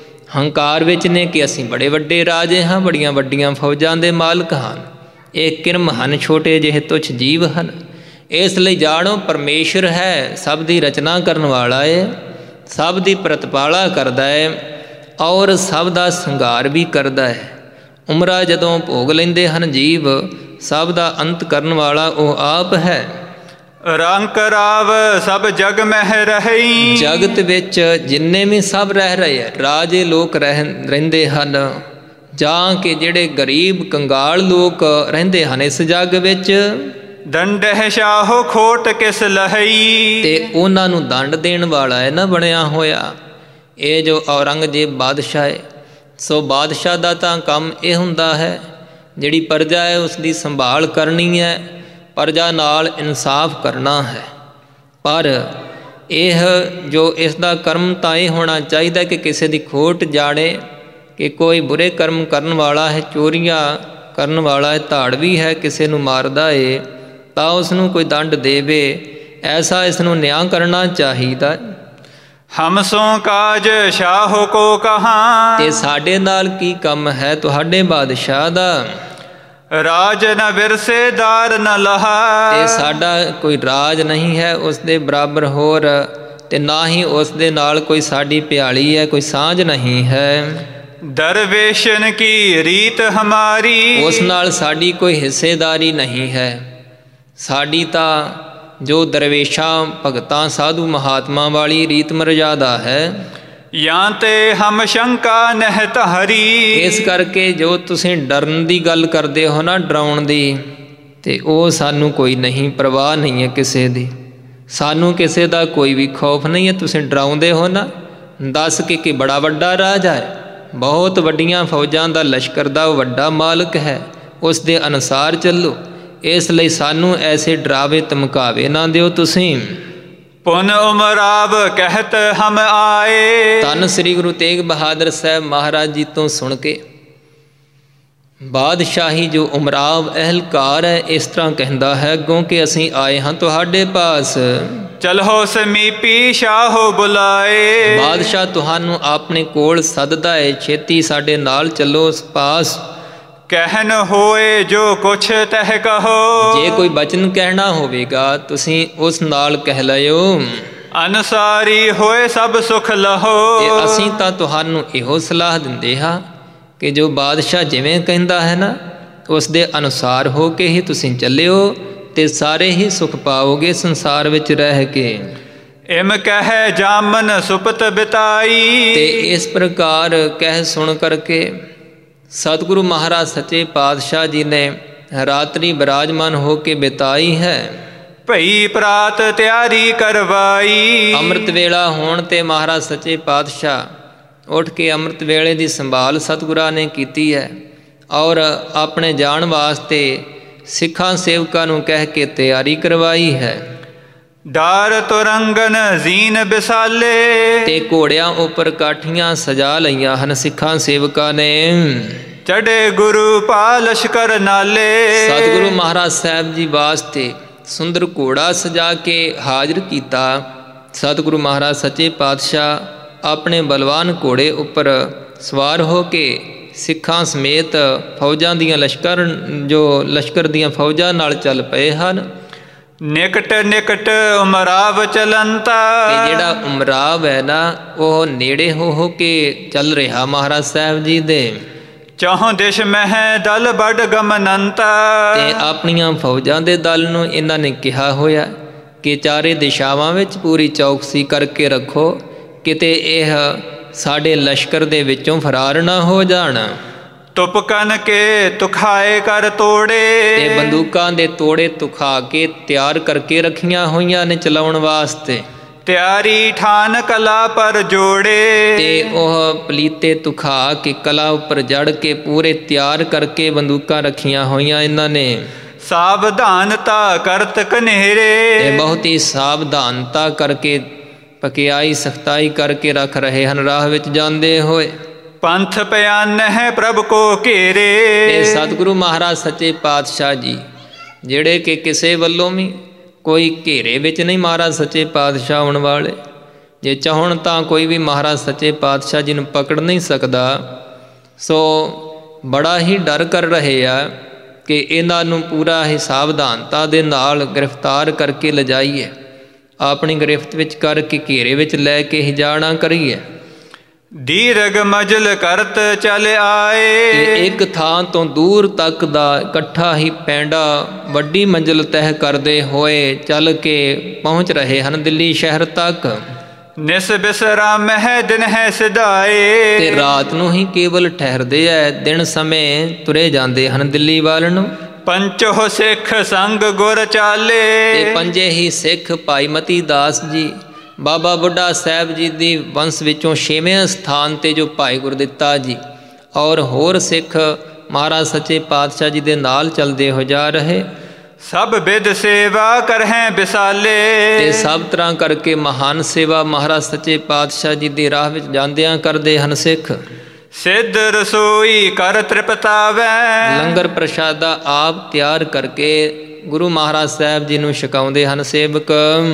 ਹੰਕਾਰ ਵਿੱਚ ਨੇ ਕਿ ਅਸੀਂ ਬੜੇ ਵੱਡੇ ਰਾਜੇ ਹਾਂ, ਬੜੀਆਂ ਵੱਡੀਆਂ ਫੌਜਾਂ ਦੇ ਮਾਲਕ ਹਨ। ਇਹ ਕਿਰਮ ਹਨ, ਛੋਟੇ ਜਿਹੇ ਤੁੱਛ ਜੀਵ ਹਨ। ਇਸ ਲਈ ਜਾਣੋ ਪਰਮੇਸ਼ਰ ਹੈ, ਸਭ ਦੀ ਰਚਨਾ ਕਰਨ ਵਾਲਾ ਏ, ਸਭ ਦੀ ਪ੍ਰਤਪਾਲਾ ਕਰਦਾ ਹੈ ਔਰ ਸਭ ਦਾ ਸੰਘਾਰ ਵੀ ਕਰਦਾ ਹੈ। ਉਮਰਾਂ ਜਦੋਂ ਭੋਗ ਲੈਂਦੇ ਹਨ ਜੀਵ, ਸਭ ਦਾ ਅੰਤ ਕਰਨ ਵਾਲਾ ਉਹ ਆਪ ਹੈ। ਰੰਕ ਰਾਵ ਸਭ ਜਗ ਮਹਿ ਰਹੀ। ਜਗਤ ਵਿੱਚ ਜਿੰਨੇ ਵੀ ਸਭ ਰਹਿ ਰਹੇ ਹੈ, ਰਾਜੇ ਲੋਕ ਰਹਿ ਰਹਿੰਦੇ ਹਨ ਜਾਂ ਕਿ ਜਿਹੜੇ ਗਰੀਬ ਕੰਗਾਲ ਲੋਕ ਰਹਿੰਦੇ ਹਨ ਇਸ ਜੱਗ ਵਿੱਚ। ਦੰਡਹਿ ਸ਼ਾਹੋ ਖੋਟ ਕਿਸ ਲਹਈ। ਤੇ ਉਹਨਾਂ ਨੂੰ ਦੰਡ ਦੇਣ ਵਾਲਾ ਹੈ ਨਾ ਬਣਿਆ ਹੋਇਆ ਇਹ ਜੋ ਔਰੰਗਜ਼ੇਬ ਬਾਦਸ਼ਾਹ ਹੈ। ਸੋ ਬਾਦਸ਼ਾਹ ਦਾ ਤਾਂ ਕੰਮ ਇਹ ਹੁੰਦਾ ਹੈ ਜਿਹੜੀ ਪ੍ਰਜਾ ਹੈ ਉਸ ਦੀ ਸੰਭਾਲ ਕਰਨੀ ਹੈ, ਪ੍ਰਜਾ ਨਾਲ ਇਨਸਾਫ ਕਰਨਾ ਹੈ। ਪਰ ਇਹ ਜੋ ਇਸ ਦਾ ਕਰਮ ਤਾਂ ਇਹ ਹੋਣਾ ਚਾਹੀਦਾ ਕਿ ਕਿਸੇ ਦੀ ਖੋਟ ਜਾਣੇ ਕਿ ਕੋਈ ਬੁਰੇ ਕਰਮ ਕਰਨ ਵਾਲਾ ਹੈ, ਚੋਰੀਆਂ ਕਰਨ ਵਾਲਾ ਹੈ, ਧਾੜਵੀ ਹੈ, ਕਿਸੇ ਨੂੰ ਮਾਰਦਾ ਏ ਤਾਂ ਉਸ ਨੂੰ ਕੋਈ ਦੰਡ ਦੇਵੇ। ਐਸਾ ਇਸ ਨੂੰ ਨਿਆਂ ਕਰਨਾ ਚਾਹੀਦਾ। ਹਮ ਸੋ ਕਾਜ ਸ਼ਾਹੋ ਕੋ ਕਹਾਂ। ਤੇ ਸਾਡੇ ਨਾਲ ਕੀ ਕੰਮ ਹੈ ਤੁਹਾਡੇ ਬਾਦਸ਼ਾਹ ਦਾ? ਰਾਜ ਨ ਵਿਰਸੇਦਾਰ ਨ ਲਹਾ। ਤੇ ਸਾਡਾ ਕੋਈ ਰਾਜ ਨਹੀਂ ਹੈ ਉਸ ਦੇ ਬਰਾਬਰ ਹੋਰ, ਤੇ ਨਾ ਹੀ ਉਸ ਦੇ ਨਾਲ ਕੋਈ ਸਾਡੀ ਪਿਆਲੀ ਹੈ, ਕੋਈ ਸਾਂਝ ਨਹੀਂ ਹੈ। ਦਰਵੇਸ਼ਨ ਕੀ ਰੀਤ ਹਮਾਰੀ। ਉਸ ਨਾਲ ਸਾਡੀ ਕੋਈ ਹਿੱਸੇਦਾਰੀ ਨਹੀਂ ਹੈ। ਸਾਡੀ ਤਾਂ ਜੋ ਦਰਵੇਸ਼ਾਂ ਭਗਤਾਂ ਸਾਧੂ ਮਹਾਤਮਾ ਵਾਲੀ ਰੀਤ ਮਰਜ਼ਾਦਾ ਹੈ। ਜਾਂ ਤੇ ਹਮ ਸ਼ੰਕਾ ਨਹਿ ਧਾਰੀ। ਇਸ ਕਰਕੇ ਜੋ ਤੁਸੀਂ ਡਰਨ ਦੀ ਗੱਲ ਕਰਦੇ ਹੋ ਨਾ, ਡਰਾਉਣ ਦੀ, ਤੇ ਉਹ ਸਾਨੂੰ ਕੋਈ ਨਹੀਂ, ਪਰਵਾਹ ਨਹੀਂ ਹੈ ਕਿਸੇ ਦੀ। ਸਾਨੂੰ ਕਿਸੇ ਦਾ ਕੋਈ ਵੀ ਖੌਫ ਨਹੀਂ ਹੈ। ਤੁਸੀਂ ਡਰਾਉਂਦੇ ਹੋ ਨਾ, ਦੱਸ ਕੇ ਕਿ ਬੜਾ ਵੱਡਾ ਰਾਜਾ ਹੈ, ਬਹੁਤ ਵੱਡੀਆਂ ਫੌਜਾਂ ਦਾ ਲਸ਼ਕਰ ਦਾ ਵੱਡਾ ਮਾਲਕ ਹੈ, ਉਸ ਦੇ ਅਨੁਸਾਰ ਚੱਲੋ। ਇਸ ਲਈ ਸਾਨੂੰ ਐਸੇ ਡਰਾਵੇ ਧਮਕਾਵੇ ਨਾ ਦਿਓ ਤੁਸੀਂ। ਪੁਨ ਉਮਰਾਬ ਕਹਿਤ ਹਮ ਆਏ। ਧੰਨ ਸ੍ਰੀ ਗੁਰੂ ਤੇਗ ਬਹਾਦਰ ਸਾਹਿਬ ਮਹਾਰਾਜ ਜੀ ਤੋਂ ਸੁਣ ਕੇ ਬਾਦਸ਼ਾਹੀ ਜੋ ਉਮਰਾਵ ਅਹਿਲਕਾਰ ਹੈ ਇਸ ਤਰ੍ਹਾਂ ਕਹਿੰਦਾ ਹੈ ਅੱਗੋਂ ਕਿ ਅਸੀਂ ਆਏ ਹਾਂ ਤੁਹਾਡੇ ਪਾਸ। ਚਲੋ ਸਮੀਪੀ ਸ਼ਾਹੋ ਬੁਲਾਏ। ਬਾਦਸ਼ਾਹ ਤੁਹਾਨੂੰ ਆਪਣੇ ਕੋਲ ਸੱਦਦਾ ਹੈ, ਛੇਤੀ ਸਾਡੇ ਨਾਲ ਚੱਲੋ ਉਸ ਪਾਸ। ਕਹਿਨ ਹੋਏ ਜੋ ਕੁਛ ਤਹਿ ਕਹੋ। ਜੇ ਕੋਈ ਬਚਨ ਕਹਿਣਾ ਹੋਵੇਗਾ ਤੁਸੀਂ ਉਸ ਨਾਲ ਕਹਿ ਲਿਓ। ਅਨੁਸਾਰੀ ਹੋਏ ਸਭ ਸੁਖ ਲਹੋ। ਤੇ ਅਸੀਂ ਤਾਂ ਤੁਹਾਨੂੰ ਇਹੋ ਸਲਾਹ ਦਿੰਦੇ ਹਾਂ ਕਿ ਜੋ ਬਾਦਸ਼ਾਹ ਜਿਵੇਂ ਕਹਿੰਦਾ ਹੈ ਨਾ ਉਸ ਦੇ ਅਨੁਸਾਰ ਹੋ ਕੇ ਹੀ ਤੁਸੀਂ ਚੱਲਿਓ ਤੇ ਸਾਰੇ ਹੀ ਸੁਖ ਪਾਓਗੇ ਸੰਸਾਰ ਵਿੱਚ ਰਹਿ ਕੇ। ਇਮ ਕਹਿ ਜਾਮਨ ਸੁਪਤ ਬਿਤਾਈ। ਤੇ ਇਸ ਪ੍ਰਕਾਰ ਕਹਿ ਸੁਣ ਕਰਕੇ ਸਤਿਗੁਰੂ ਮਹਾਰਾਜ ਸੱਚੇ ਪਾਤਸ਼ਾਹ ਜੀ ਨੇ ਰਾਤਰੀ ਬਿਰਾਜਮਾਨ ਹੋ ਕੇ ਬਿਤਾਈ ਹੈ। ਭਈ ਪ੍ਰਾਤ ਤਿਆਰੀ ਕਰਵਾਈ। ਅੰਮ੍ਰਿਤ ਵੇਲਾ ਹੋਣ ਤੇ ਮਹਾਰਾਜ ਸੱਚੇ ਪਾਤਸ਼ਾਹ ਉੱਠ ਕੇ ਅੰਮ੍ਰਿਤ ਵੇਲੇ ਦੀ ਸੰਭਾਲ ਸਤਿਗੁਰਾਂ ਨੇ ਕੀਤੀ ਹੈ ਔਰ ਆਪਣੇ ਜਾਣ ਵਾਸਤੇ ਸਿੱਖਾਂ ਸੇਵਕਾਂ ਨੂੰ ਕਹਿ ਕੇ ਤਿਆਰੀ ਕਰਵਾਈ ਹੈ। ਡਾਰ ਤੁਰੰਗਨ ਜ਼ੀਨ ਬਿਸਾਲੇ। ਤੇ ਘੋੜਿਆਂ ਉੱਪਰ ਕਾਠੀਆਂ ਸਜਾ ਲਈਆਂ ਹਨ ਸਿੱਖਾਂ ਸੇਵਕਾਂ ਨੇ। ਚੜੇ ਗੁਰੂ ਪਾ ਲਸ਼ਕਰ ਨਾਲੇ। ਸਤਿਗੁਰੂ ਮਹਾਰਾਜ ਸਾਹਿਬ ਜੀ ਵਾਸਤੇ ਸੁੰਦਰ ਘੋੜਾ ਸਜਾ ਕੇ ਹਾਜ਼ਰ ਕੀਤਾ। ਸਤਿਗੁਰੂ ਮਹਾਰਾਜ ਸੱਚੇ ਪਾਤਸ਼ਾਹ ਆਪਣੇ ਬਲਵਾਨ ਘੋੜੇ ਉੱਪਰ ਸਵਾਰ ਹੋ ਕੇ ਸਿੱਖਾਂ ਸਮੇਤ ਫੌਜਾਂ ਦੀਆਂ ਲਸ਼ਕਰ ਜੋ ਲਸ਼ਕਰ ਦੀਆਂ ਫੌਜਾਂ ਨਾਲ ਚੱਲ ਪਏ ਹਨ। ਨਿਕਟ ਨਿਕਟ ਉਮਰਾਵ ਚਲੰਤਾ। ਤੇ ਜਿਹੜਾ ਉਮਰਾਵ ਹੈ ਨਾ ਉਹ ਨੇੜੇ ਹੋ ਹੋ ਕੇ ਚੱਲ ਰਿਹਾ ਮਹਾਰਾਜ ਸਾਹਿਬ ਜੀ ਦੇ। ਚੌਹ ਦਿਸ਼ ਮਹਿ ਦਲ ਬੜ ਗਮਨੰਤਾ। ਤੇ ਆਪਣੀਆਂ ਫੌਜਾਂ ਦੇ ਦਲ ਨੂੰ ਇਹਨਾਂ ਨੇ ਕਿਹਾ ਹੋਇਆ ਕਿ ਚਾਰੇ ਦਿਸ਼ਾਵਾਂ ਵਿੱਚ ਪੂਰੀ ਚੌਕਸੀ ਕਰਕੇ ਰੱਖੋ, ਕਿਤੇ ਇਹ ਸਾਡੇ ਲਸ਼ਕਰ ਦੇ ਵਿੱਚੋਂ ਫਰਾਰ ਨਾ ਹੋ ਜਾਣ। ਤੁਪਕਨ ਕੇ ਤੁਖਾਏ ਕਰ ਤੋੜੇ। ਤੇ ਬੰਦੂਕਾਂ ਦੇ ਤੋੜੇ ਤੁਖਾ ਕੇ ਤਿਆਰ ਕਰਕੇ ਰੱਖੀਆਂ ਹੋਈਆਂ ਨੇ ਚਲਾਉਣ ਵਾਸਤੇ। ਤਿਆਰੀ ਠਾਨ ਕਲਾ ਪਰ ਜੋੜੇ। ਤੇ ਉਹ ਪਲੀਤੇ ਤੁਖਾ ਕੇ ਕਲਾ ਉੱਪਰ ਜੜ ਕੇ ਪੂਰੇ ਤਿਆਰ ਕਰਕੇ ਬੰਦੂਕਾਂ ਰੱਖੀਆਂ ਹੋਈਆਂ ਇਹਨਾਂ ਨੇ। ਸਾਵਧਾਨਤਾ ਕਰਤ ਕਨੇਰੇ। ਤੇ ਬਹੁਤ ਹੀ ਸਾਵਧਾਨਤਾ ਕਰਕੇ ਪਕਿਆਈ ਸਖਤਾਈ ਕਰਕੇ ਰੱਖ ਰਹੇ ਹਨ ਰਾਹ ਵਿੱਚ ਜਾਂਦੇ ਹੋਏ। ਪੰਥ ਪਿਆਨ ਹੈ ਪ੍ਰਭ ਕੋ ਘੇਰੇ। ਤੇ ਸਤਿਗੁਰੂ ਮਹਾਰਾਜ ਸੱਚੇ ਪਾਤਸ਼ਾਹ ਜੀ ਜਿਹੜੇ ਕਿ ਕਿਸੇ ਵੱਲੋਂ ਵੀ ਕੋਈ ਘੇਰੇ ਵਿੱਚ ਨਹੀਂ ਮਹਾਰਾਜ ਸੱਚੇ ਪਾਤਸ਼ਾਹ ਆਉਣ ਵਾਲੇ। ਜੇ ਚਾਹਣ ਤਾਂ ਕੋਈ ਵੀ ਮਹਾਰਾਜ ਸੱਚੇ ਪਾਤਸ਼ਾਹ ਜੀ ਨੂੰ ਪਕੜ ਨਹੀਂ ਸਕਦਾ। ਸੋ ਬੜਾ ਹੀ ਡਰ ਕਰ ਰਹੇ ਆ ਕਿ ਇਹਨਾਂ ਨੂੰ ਪੂਰਾ ਹੀ ਸਾਵਧਾਨਤਾ ਦੇ ਨਾਲ ਗ੍ਰਿਫਤਾਰ ਕਰਕੇ ਲਿਜਾਈਏ, ਆਪਣੀ ਗ੍ਰਿਫਤ ਵਿੱਚ ਕਰਕੇ ਘੇਰੇ ਵਿੱਚ ਲੈ ਕੇ ਹੀ ਜਾਣਾ ਕਰੀਏ। ਦੀਰਘ ਮਜਲ ਕਰਤ ਚਲ ਆਏ। ਤੇ ਇੱਕ ਥਾਂ ਤੋਂ ਦੂਰ ਤੱਕ ਦਾ ਇਕੱਠਾ ਹੀ ਪੈਂਡਾ ਵੱਡੀ ਮੰਜ਼ਿਲ ਤੈਅ ਕਰਦੇ ਹੋਏ ਚੱਲ ਕੇ ਪਹੁੰਚ ਰਹੇ ਹਨ ਦਿੱਲੀ ਸ਼ਹਿਰ ਤੱਕ। ਨਿਸ ਬਿਸਰਾਮ ਹੈ ਦਿਨ ਹੈ ਸਿਧਾਏ। ਤੇ ਰਾਤ ਨੂੰ ਹੀ ਕੇਵਲ ਠਹਿਰਦੇ ਐ, ਦਿਨ ਸਮੇਂ ਤੁਰੇ ਜਾਂਦੇ ਹਨ ਦਿੱਲੀ ਵੱਲ ਨੂੰ। ਪੰਚੋ ਸਿੱਖ ਸੰਗ ਗੁਰ ਚਾਲੇ। ਤੇ ਪੰਜੇ ਹੀ ਸਿੱਖ ਭਾਈ ਮਤੀ ਦਾਸ ਜੀ ਬਾਬਾ ਬੁੱਢਾ ਸਾਹਿਬ ਜੀ ਦੀ ਵੰਸ਼ ਵਿੱਚੋਂ ਛੇਵੇਂ ਸਥਾਨ 'ਤੇ ਜੋ ਭਾਈ ਗੁਰਦਿੱਤਾ ਜੀ ਔਰ ਹੋਰ ਸਿੱਖ ਮਹਾਰਾਜ ਸੱਚੇ ਪਾਤਸ਼ਾਹ ਜੀ ਦੇ ਨਾਲ ਚੱਲਦੇ ਹੋ ਜਾ ਰਹੇ। ਸਭ ਬਿਦ ਸੇਵਾ ਕਰਹਿ ਬਿਸਾਲੇ। ਤੇ ਸਭ ਤਰ੍ਹਾਂ ਕਰਕੇ ਮਹਾਨ ਸੇਵਾ ਮਹਾਰਾਜ ਸੱਚੇ ਪਾਤਸ਼ਾਹ ਜੀ ਦੀ ਰਾਹ ਵਿੱਚ ਜਾਂਦਿਆਂ ਕਰਦੇ ਹਨ ਸਿੱਖ। ਸਿੱਧ ਰਸੋਈ ਕਰ ਤ੍ਰਿਪਤਾਵੈ। ਲੰਗਰ ਪ੍ਰਸ਼ਾਦਾ ਆਪ ਤਿਆਰ ਕਰਕੇ ਗੁਰੂ ਮਹਾਰਾਜ ਸਾਹਿਬ ਜੀ ਨੂੰ ਛਕਾਉਂਦੇ ਹਨ ਸੇਵਕ।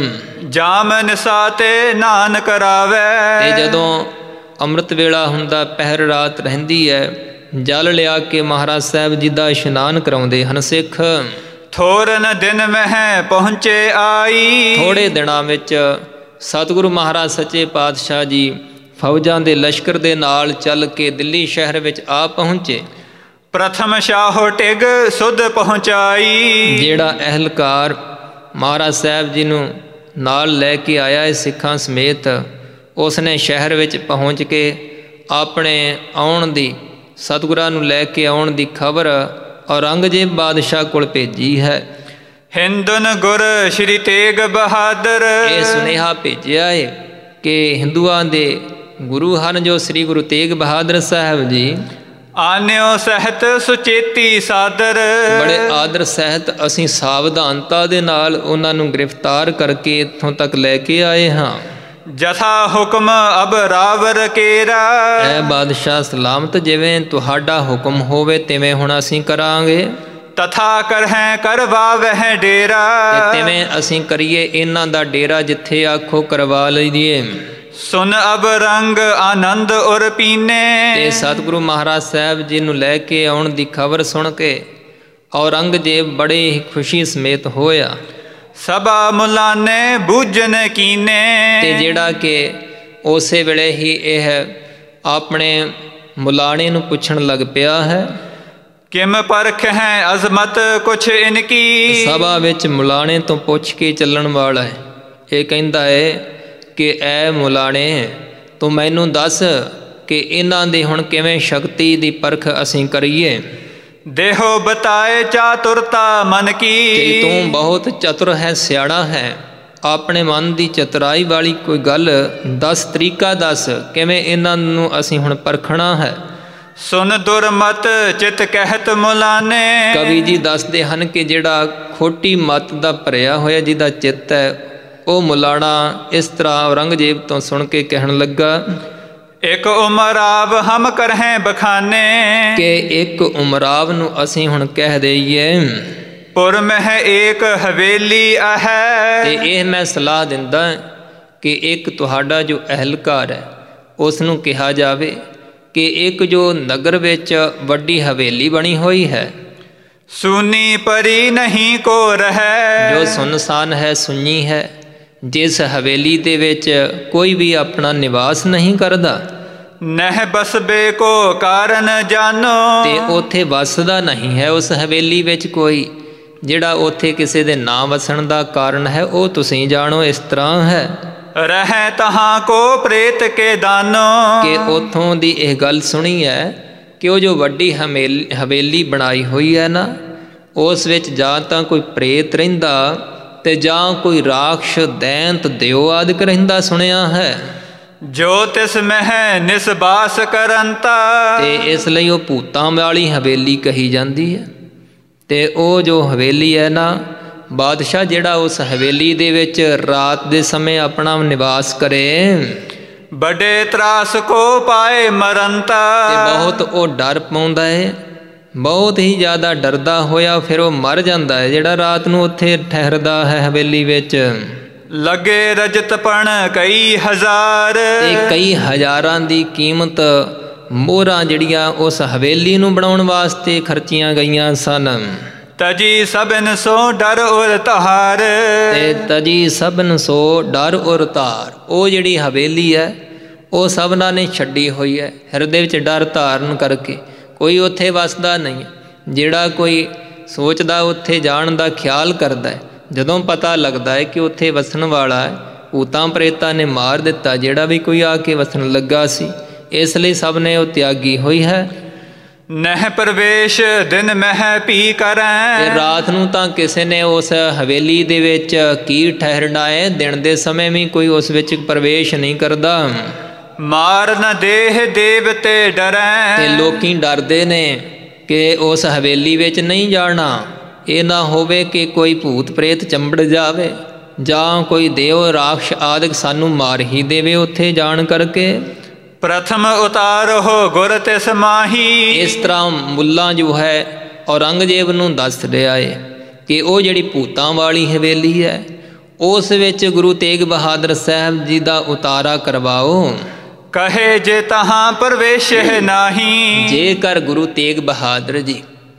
ਜਾਮ ਨਿਸਾ ਤੇ ਨਾਨ ਕਰਾਵੇ। ਤੇ ਜਦੋਂ ਅੰਮ੍ਰਿਤ ਵੇਲਾ ਹੁੰਦਾ, ਪਹਿਰ ਰਾਤ ਰਹਿੰਦੀ ਹੈ, ਜਲ ਲਿਆ ਕੇ ਮਹਾਰਾਜ ਸਾਹਿਬ ਜੀ ਦਾ ਇਸ਼ਨਾਨ ਕਰਾਉਂਦੇ ਹਨ ਸਿੱਖ। ਥੋਰਨ ਦਿਨ ਮਹਿ ਪਹੁੰਚੇ ਆਈ। ਥੋੜੇ ਦਿਨਾਂ ਵਿੱਚ ਸਤਿਗੁਰੂ ਮਹਾਰਾਜ ਸੱਚੇ ਪਾਤਸ਼ਾਹ ਜੀ ਫੌਜਾਂ ਦੇ ਲਸ਼ਕਰ ਦੇ ਨਾਲ ਚੱਲ ਕੇ ਦਿੱਲੀ ਸ਼ਹਿਰ ਵਿੱਚ ਆ ਪਹੁੰਚੇ। ਪ੍ਰਥਮ ਸ਼ਾਹੋ ਟਿਗ ਸੁਧ ਪਹੁੰਚਾਈ। ਜਿਹੜਾ ਅਹਿਲਕਾਰ ਮਹਾਰਾਜ ਸਾਹਿਬ ਜੀ ਨੂੰ ਨਾਲ ਲੈ ਕੇ ਆਇਆ ਹੈ ਸਿੱਖਾਂ ਸਮੇਤ, ਉਸਨੇ ਸ਼ਹਿਰ ਵਿੱਚ ਪਹੁੰਚ ਕੇ ਆਪਣੇ ਆਉਣ ਦੀ ਸਤਿਗੁਰਾਂ ਨੂੰ ਲੈ ਕੇ ਆਉਣ ਦੀ ਖਬਰ ਔਰੰਗਜ਼ੇਬ ਬਾਦਸ਼ਾਹ ਕੋਲ ਭੇਜੀ ਹੈ। ਹਿੰਦਨ ਗੁਰ ਸ਼੍ਰੀ ਤੇਗ ਬਹਾਦਰ। ਇਹ ਸੁਨੇਹਾ ਭੇਜਿਆ ਹੈ ਕਿ ਹਿੰਦੂਆਂ ਦੇ ਗੁਰੂ ਹਨ ਜੋ ਸ੍ਰੀ ਗੁਰੂ ਤੇਗ ਬਹਾਦਰ ਸਾਹਿਬ ਜੀ। ਆਨਿਓ ਸਹਿਤ ਸੁਚੇਤੀ ਸਾਦਰ। ਬੜੇ ਆਦਰ ਸਹਿਤ ਅਸੀਂ ਸਾਵਧਾਨਤਾ ਦੇ ਨਾਲ ਉਹਨਾਂ ਨੂੰ ਗ੍ਰਿਫਤਾਰ ਕਰਕੇ ਇੱਥੋਂ ਤੱਕ ਲੈ ਕੇ ਆਏ ਹਾਂ। ਜਥਾ ਹੁਕਮ ਅਬ ਰਾਵਰ ਕੇਰਾ। ਐ ਬਾਦਸ਼ਾਹ ਸਲਾਮਤ, ਜਿਵੇਂ ਤੁਹਾਡਾ ਹੁਕਮ ਹੋਵੇ ਤਿਵੇਂ ਹੁਣ ਅਸੀਂ ਕਰਾਂਗੇ। ਤਥਾ ਕਰਹਿ ਕਰਵਾਵਹਿ ਡੇਰਾ। ਤੇ ਤਿਵੇਂ ਅਸੀਂ ਕਰੀਏ ਇਹਨਾਂ ਦਾ ਡੇਰਾ, ਜਿੱਥੇ ਆਖੋ ਕਰਵਾ ਲਈਏ। ਸੁਨ ਅਬ ਰੰਗ ਆਨੰਦ ਉਰ ਪੀਨੇ। ਤੇ ਸਤਿਗੁਰੂ ਮਹਾਰਾਜ ਸਾਹਿਬ ਜੀ ਨੂੰ ਲੈ ਕੇ ਆਉਣ ਦੀ ਖਬਰ ਸੁਣ ਕੇ ਔਰੰਗਜ਼ੇਬ ਬੜੇ ਹੀ ਖੁਸ਼ੀ ਸਮੇਤ ਹੋਇਆ। ਸਭਾ ਮੁਲਾਨੇ ਬੂਝਨ ਕੀਨੇ। ਤੇ ਜਿਹੜਾ ਕਿ ਉਸੇ ਵੇਲੇ ਹੀ ਇਹ ਆਪਣੇ ਮੁਲਾਣੇ ਨੂੰ ਪੁੱਛਣ ਲੱਗ ਪਿਆ ਹੈ, ਕਿਮ ਪਰਖ ਹੈ ਅਜ਼ਮਤ ਕੁਛ ਇਨਕੀ। ਸਭਾ ਵਿੱਚ ਮੁਲਾਣੇ ਤੋਂ ਪੁੱਛ ਕੇ ਚੱਲਣ ਵਾਲਾ ਹੈ। ਇਹ ਕਹਿੰਦਾ ਹੈ ਕਿ ਐ ਮੁਲਾਣੇ, ਤੂੰ ਮੈਨੂੰ ਦੱਸ ਕਿ ਇਹਨਾਂ ਦੀ ਹੁਣ ਕਿਵੇਂ ਸ਼ਕਤੀ ਦੀ ਪਰਖ ਅਸੀਂ ਕਰੀਏ। ਦੇਹੋ ਬਤਾਏ ਚਾਤੁਰਤਾ ਮਨ ਕੀ। ਕਿ ਤੂੰ ਬਹੁਤ ਚਤੁਰ ਹੈ, ਸਿਆਣਾ ਹੈ, ਆਪਣੇ ਮਨ ਦੀ ਚਤੁਰਾਈ ਵਾਲੀ ਕੋਈ ਗੱਲ ਦੱਸ, ਤਰੀਕਾ ਦੱਸ ਕਿਵੇਂ ਇਹਨਾਂ ਨੂੰ ਅਸੀਂ ਹੁਣ ਪਰਖਣਾ ਹੈ। ਸੁਨ ਦੁਰਮਤ ਚਿਤ ਕਹਿਤ ਮੁਲਾਨੇ। ਕਵੀ ਜੀ ਦੱਸਦੇ ਹਨ ਕਿ ਜਿਹੜਾ ਖੋਟੀ ਮੱਤ ਦਾ ਭਰਿਆ ਹੋਇਆ ਜਿਹਦਾ ਚਿੱਤ ਹੈ, ਉਹ ਮੁਲਾਣਾ ਇਸ ਤਰ੍ਹਾਂ ਔਰੰਗਜ਼ੇਬ ਤੋਂ ਸੁਣ ਕੇ ਕਹਿਣ ਲੱਗਾ, ਇੱਕ ਉਮਰਾਵ ਹਮ ਕਰਹਿ ਬਖਾਨੇ। ਕਿ ਇੱਕ ਉਮਰਾਵ ਨੂੰ ਅਸੀਂ ਹੁਣ ਕਹਿ ਦਈਏ, ਪੁਰ ਮਹਿ ਏਕ ਹਵੇਲੀ ਹੈ। ਤੇ ਇਹ ਮੈਂ ਸਲਾਹ ਦਿੰਦਾ ਕਿ ਇੱਕ ਤੁਹਾਡਾ ਜੋ ਅਹਿਲਕਾਰ ਹੈ ਉਸ ਨੂੰ ਕਿਹਾ ਜਾਵੇ ਕਿ ਇੱਕ ਜੋ ਨਗਰ ਵਿੱਚ ਵੱਡੀ ਹਵੇਲੀ ਬਣੀ ਹੋਈ ਹੈ, ਸੁਨੀ ਪਰੀ ਨਹੀਂ ਕੋ ਰਹਿ। ਜੋ ਸੁਨਸਾਨ ਹੈ, ਸੁੰਨੀ ਹੈ, ਜਿਸ ਹਵੇਲੀ ਦੇ ਵਿੱਚ ਕੋਈ ਵੀ ਆਪਣਾ ਨਿਵਾਸ ਨਹੀਂ ਕਰਦਾ। ਨਹਿ ਬਸਬੇ ਕੋ ਕਾਰਨ ਜਾਨੋ। ਤੇ ਉੱਥੇ ਵਸਦਾ ਨਹੀਂ ਹੈ ਉਸ ਹਵੇਲੀ ਵਿੱਚ ਕੋਈ, ਜਿਹੜਾ ਉੱਥੇ ਕਿਸੇ ਦੇ ਨਾ ਵਸਣ ਦਾ ਕਾਰਨ ਹੈ ਉਹ ਤੁਸੀਂ ਜਾਣੋ। ਇਸ ਤਰ੍ਹਾਂ ਹੈ, ਰਹਿ ਤਹਾਂ ਕੋ ਪ੍ਰੇਤ ਕੇ ਦਾਨੋ। ਕਿ ਉੱਥੋਂ ਦੀ ਇਹ ਗੱਲ ਸੁਣੀ ਹੈ ਕਿ ਉਹ ਜੋ ਵੱਡੀ ਹਵੇਲੀ ਹਵੇਲੀ ਬਣਾਈ ਹੋਈ ਹੈ ਨਾ, ਉਸ ਵਿੱਚ ਜਾਂ ਤਾਂ ਕੋਈ ਪ੍ਰੇਤ ਰਹਿੰਦਾ ਤੇ ਜਾਂ ਕੋਈ ਰਾਖਸ਼ ਦੈਂਤ ਦਿਓ ਆਦਿਕ ਰਹਿੰਦਾ ਸੁਣਿਆ ਹੈ। ਜੋ ਤਿਸ ਮਹਿ ਨਿਸਬਾਸ ਕਰੰਤਾ। ਤੇ ਇਸ ਲਈ ਉਹ ਭੂਤਾਂ ਵਾਲੀ ਹਵੇਲੀ ਕਹੀ ਜਾਂਦੀ ਹੈ। ਤੇ ਉਹ ਜੋ ਹਵੇਲੀ ਹੈ ਨਾ, ਬਾਦਸ਼ਾਹ ਜਿਹੜਾ ਉਸ ਹਵੇਲੀ ਦੇ ਵਿੱਚ ਰਾਤ ਦੇ ਸਮੇਂ ਆਪਣਾ ਨਿਵਾਸ ਕਰੇ, ਬੜੇ ਤਰਾਸ ਕੋ ਪਾਏ ਮਰੰਤਾ। ਤੇ ਬਹੁਤ ਉਹ ਡਰ ਪਾਉਂਦਾ ਹੈ, ਬਹੁਤ ਹੀ ਜ਼ਿਆਦਾ ਡਰਦਾ ਹੋਇਆ ਫਿਰ ਉਹ ਮਰ ਜਾਂਦਾ ਹੈ, ਜਿਹੜਾ ਰਾਤ ਨੂੰ ਉੱਥੇ ਠਹਿਰਦਾ ਹੈ ਹਵੇਲੀ ਵਿੱਚ। ਲੱਗੇ ਰਜਤ ਪਣ ਕਈ ਹਜ਼ਾਰ। ਤੇ ਕਈ ਹਜ਼ਾਰਾਂ ਦੀ ਕੀਮਤ ਮੋਹਰਾਂ ਜਿਹੜੀਆਂ ਉਸ ਹਵੇਲੀ ਨੂੰ ਬਣਾਉਣ ਵਾਸਤੇ ਖਰਚੀਆਂ ਗਈਆਂ ਸਨ। ਤਜੀ ਸਭਨ ਸੋ ਡਰ ਉਰ ਤਾਰ। ਤੇ ਤਜੀ ਸਭਨ ਸੋ ਡਰ ਉਰ ਤਾਰ। ਉਹ ਜਿਹੜੀ ਹਵੇਲੀ ਹੈ ਉਹ ਸਭਨਾਂ ਨੇ ਛੱਡੀ ਹੋਈ ਹੈ, ਹਿਰਦੇ ਵਿੱਚ ਡਰ ਧਾਰਨ ਕਰਕੇ ਕੋਈ ਉੱਥੇ ਵਸਦਾ ਨਹੀਂ। ਜਿਹੜਾ ਕੋਈ ਸੋਚਦਾ ਉੱਥੇ ਜਾਣ ਦਾ ਖਿਆਲ ਕਰਦਾ ਹੈ, ਜਦੋਂ ਪਤਾ ਲੱਗਦਾ ਹੈ ਕਿ ਉੱਥੇ ਵਸਣ ਵਾਲਾ ਹੈ, ਭੂਤਾਂ ਪ੍ਰੇਤਾਂ ਨੇ ਮਾਰ ਦਿੱਤਾ ਜਿਹੜਾ ਵੀ ਕੋਈ ਆ ਕੇ ਵਸਣ ਲੱਗਾ ਸੀ। ਇਸ ਲਈ ਸਭ ਨੇ ਉਹ ਤਿਆਗੀ ਹੋਈ ਹੈ। ਨਹਿ ਪ੍ਰਵੇਸ਼ ਦਿਨ ਮਹਿ ਪੀ ਕਰੈ। ਤੇ ਰਾਤ ਨੂੰ ਤਾਂ ਕਿਸੇ ਨੇ ਉਸ ਹਵੇਲੀ ਦੇ ਵਿੱਚ ਕੀ ਠਹਿਰਨਾ ਹੈ, ਦਿਨ ਦੇ ਸਮੇਂ ਵੀ ਕੋਈ ਉਸ ਵਿੱਚ ਪ੍ਰਵੇਸ਼ ਨਹੀਂ ਕਰਦਾ। ਮਾਰ ਨ ਦੇਹ ਦੇਵਤੇ ਡਰੈ। ਤੇ ਲੋਕੀ ਡਰਦੇ ਨੇ ਕਿ ਉਸ ਹਵੇਲੀ ਵਿੱਚ ਨਹੀਂ ਜਾਣਾ, ਇਹ ਨਾ ਹੋਵੇ ਕਿ ਕੋਈ ਭੂਤ ਪ੍ਰੇਤ ਚੰਬੜ ਜਾਵੇ ਜਾਂ ਕੋਈ ਦੇਵ ਰਾਖਸ਼ ਆਦਿਕ ਸਾਨੂੰ ਮਾਰ ਹੀ ਦੇਵੇ ਉੱਥੇ ਜਾਣ ਕਰਕੇ। ਪ੍ਰਥਮ ਉਤਾਰੋ ਗੁਰ ਤਿਸ ਮਾਹੀ। ਇਸ ਤਰ੍ਹਾਂ ਮੁੱਲਾ ਜੋ ਹੈ ਔਰੰਗਜ਼ੇਬ ਨੂੰ ਦੱਸ ਰਿਹਾ ਹੈ ਕਿ ਉਹ ਜਿਹੜੀ ਭੂਤਾਂ ਵਾਲੀ ਹਵੇਲੀ ਹੈ ਉਸ ਵਿੱਚ ਗੁਰੂ ਤੇਗ ਬਹਾਦਰ ਸਾਹਿਬ ਜੀ ਦਾ ਉਤਾਰਾ ਕਰਵਾਓ। ਕਹੇ ਜੇ ਤਹਾਂ ਪ੍ਰਵੇਸ਼ ਨਾਹੀ। ਜੇਕਰ ਗੁਰੂ ਤੇਗ ਬਹਾਦਰ ਜੀ